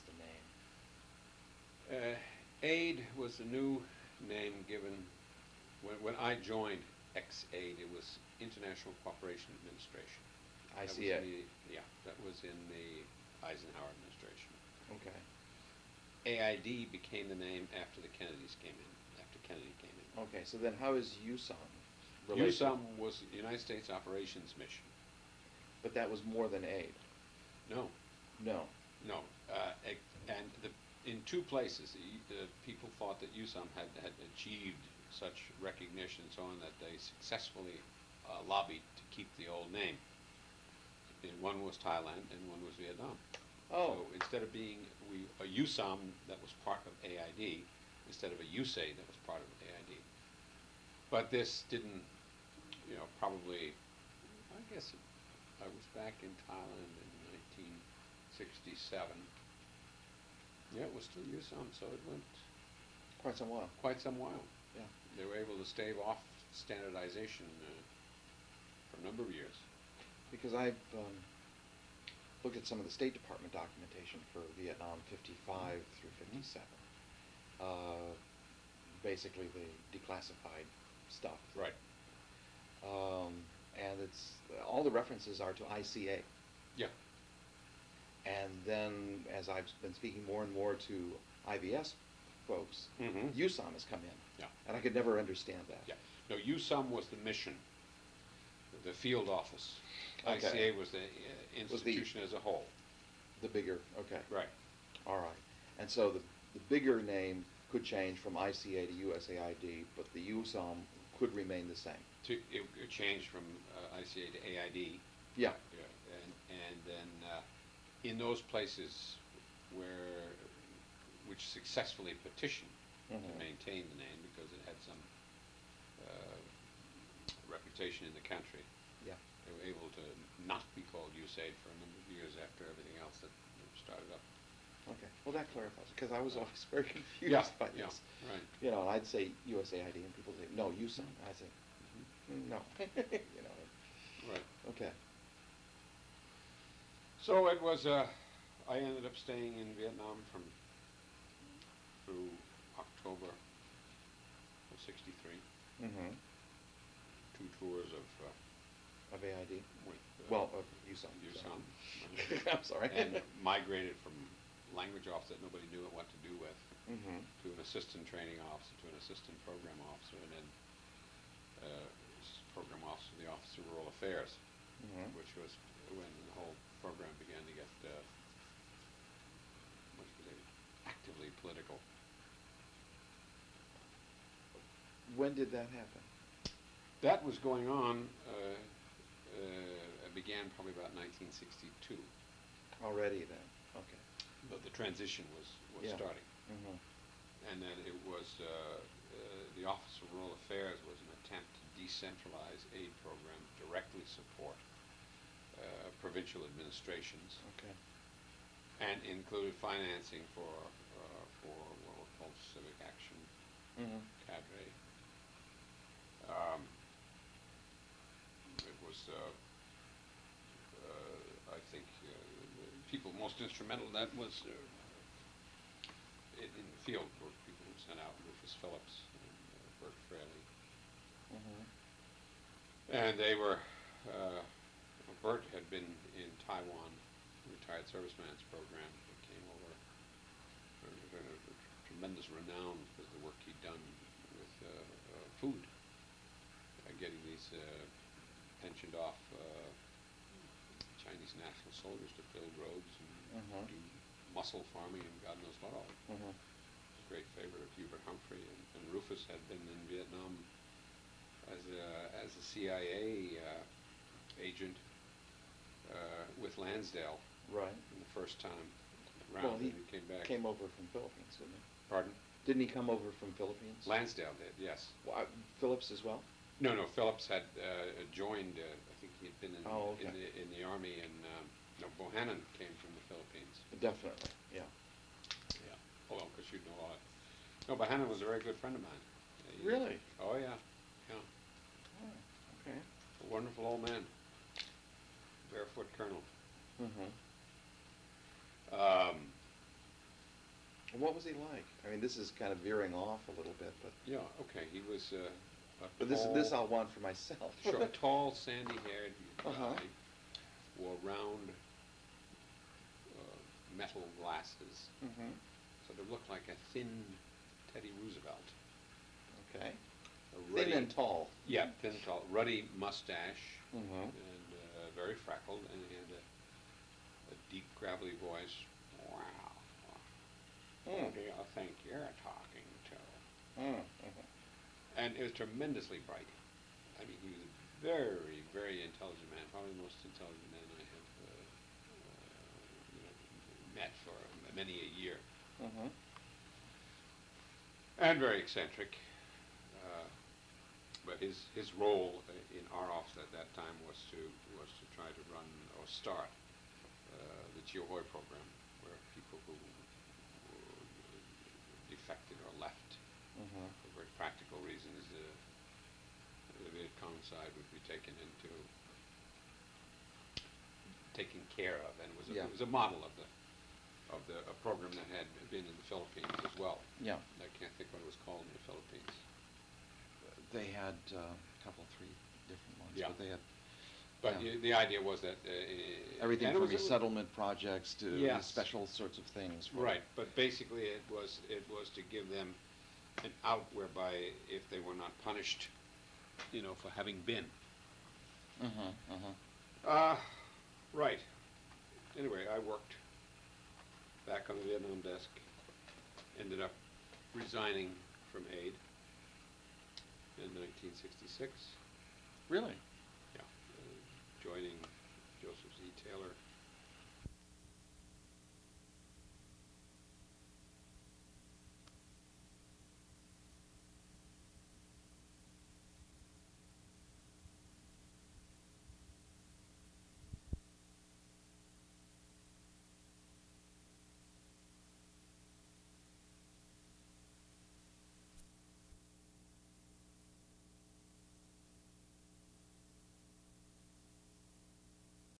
the name? Uh, AID was the new name given when, when I joined ex-AID. It was International Cooperation Administration. I That see was it. in the- Yeah, that was in the Eisenhower administration. Okay. A I D became the name after the Kennedys came in, after Kennedy came in. Okay, so then how is U S O M related? U S O M was the United States Operations Mission. But that was more than aid. No, No. no. Uh, ex- and the, in two places, the, the people thought that U S O M had, had achieved such recognition and so on that they successfully uh, lobbied to keep the old name. And one was Thailand and one was Vietnam. Oh. So instead of being we, a U S O M that was part of A I D, instead of a U S A I D that was part of A I D. But this didn't, you know, probably, I guess it, I was back in Thailand in nineteen sixty-seven. Yeah, it was still U S O M, so it went Quite some while. quite some while. Yeah. They were able to stave off standardization uh, for a number of years. Because I've um, looked at some of the State Department documentation for Vietnam fifty-five through fifty-seven. Uh, basically the declassified stuff. Right. Um, and it's, all the references are to I C A. Yeah. And then, as I've been speaking more and more to I V S folks, Mhm. U S O M has come in. Yeah. And I could never understand that. Yeah. No, U S O M was the mission, the field office. Okay. I C A was the uh, Was the- institution as a whole. The bigger, okay. Right. All right. And so the, the bigger name could change from I C A to U S A I D, but the U S O M could remain the same. To, it, it changed from uh, I C A to A I D. Yeah. Yeah, and, and then uh, in those places where, which successfully petitioned to Mhm. maintain the name because it had some uh, reputation in the country, Yeah. they were able to not be called U S A I D for a number of years after everything else that started up. Okay. Well, that clarifies, because I was always very confused Yeah, by yeah, this. right. You know, and I'd say U S A I D, and people say, no, U S O M. I'd say, "Mm, no. You know, Right. okay. So it was, uh, I ended up staying in Vietnam from, through October of sixty-three. Mm-hmm. Two tours of, uh, Of A I D? with. uh, Well, of U S O M. U S O M. I'm sorry. And migrated from language officer that nobody knew what to do with Mm-hmm. to an assistant training officer, to an assistant program officer, and then uh, s- program officer of the Office of Rural Affairs, Mhm. which was when the whole program began to get uh, much more actively political. When did that happen? That was going on, uh, uh, it began probably about nineteen sixty-two, Already then? Okay. but the transition was, was Yeah. starting. Mm-hmm. And then it was, uh, uh, the Office of Rural Affairs was an attempt to decentralize aid programs, directly support uh, provincial administrations, Okay. and included financing for, uh, for what were called civic action Mm-hmm. cadre. Um, it was, uh, uh, I think, uh, the people most instrumental in that was uh, in, in the field were people who sent out Rufus Phillips and uh, Bert Fraley. Mm-hmm. And they were, uh, Bert had been in Taiwan, retired serviceman's program, he came over, a, a, a tremendous renown for the work he'd done with uh, uh, food, uh, getting these uh, pensioned off uh, Chinese national soldiers to build roads and Mhm. do mussel farming and God knows what all. Mhm. A great favorite of Hubert Humphrey, and, and Rufus had been in Vietnam as a, as a C I A uh, agent uh, with Lansdale Right. in the first time around, Well, he and he came back. came over from Philippines, didn't he? Pardon? Didn't he come over from Philippines? Lansdale did, yes. Well, I- Phillips as well? No, no, Phillips had uh, joined, uh, I think he had been in, Oh, okay. in, the, in the army, and um, no, Bohannon came from the Philippines. Definitely, yeah. Yeah. Oh, well, because you know all that. No, Bohannon was a very good friend of mine. Uh, he- Really? Oh, yeah, yeah. Oh, okay. A wonderful old man. Barefoot colonel. Mm-hmm. Um, What was he like? I mean, this is kind of veering off a little bit, but yeah, okay, he was uh, a but this tall, this I'll want for myself. sure, tall, sandy-haired guy, Uh-huh. wore round uh, metal glasses, Mm-hmm. so they looked like a thin Teddy Roosevelt. Okay. A Thin ruddy- and tall. Yeah, thin and tall, ruddy mustache, Mm-hmm. and uh, very freckled, and he had a, a deep, gravelly voice. Wow. Who Mm. do you think you're talking to? Mm. Mm-hmm. And it was tremendously bright. I mean, he was a very, very intelligent man, probably the most intelligent man I have uh, uh, you know, met for many a year. Mm-hmm. And very eccentric. Uh, but his his role in our office at that time was to was to try to run or start uh, the Chihoy program, where people who were defected or left Mm-hmm. for very practical reasons, uh, the Viet Cong side would be taken into taken care of, and it was a, Yeah. it was a model of the of the a program that had been in the Philippines as well. Yeah. I can't think what it was called in the Philippines. They had uh, a couple, three different ones. Yeah. But they had But Yeah. y- the idea was that uh, everything and it from was- resettlement projects to Yes. special sorts of things. for- Right, but basically it was it was to give them an out whereby if they were not punished, you know, for having been. Mm-hmm. Mm-hmm. Uh, right. Anyway, I worked back on the Vietnam desk, ended up resigning from aid in nineteen sixty-six. Really? Yeah, uh, joining Joseph Z. Taylor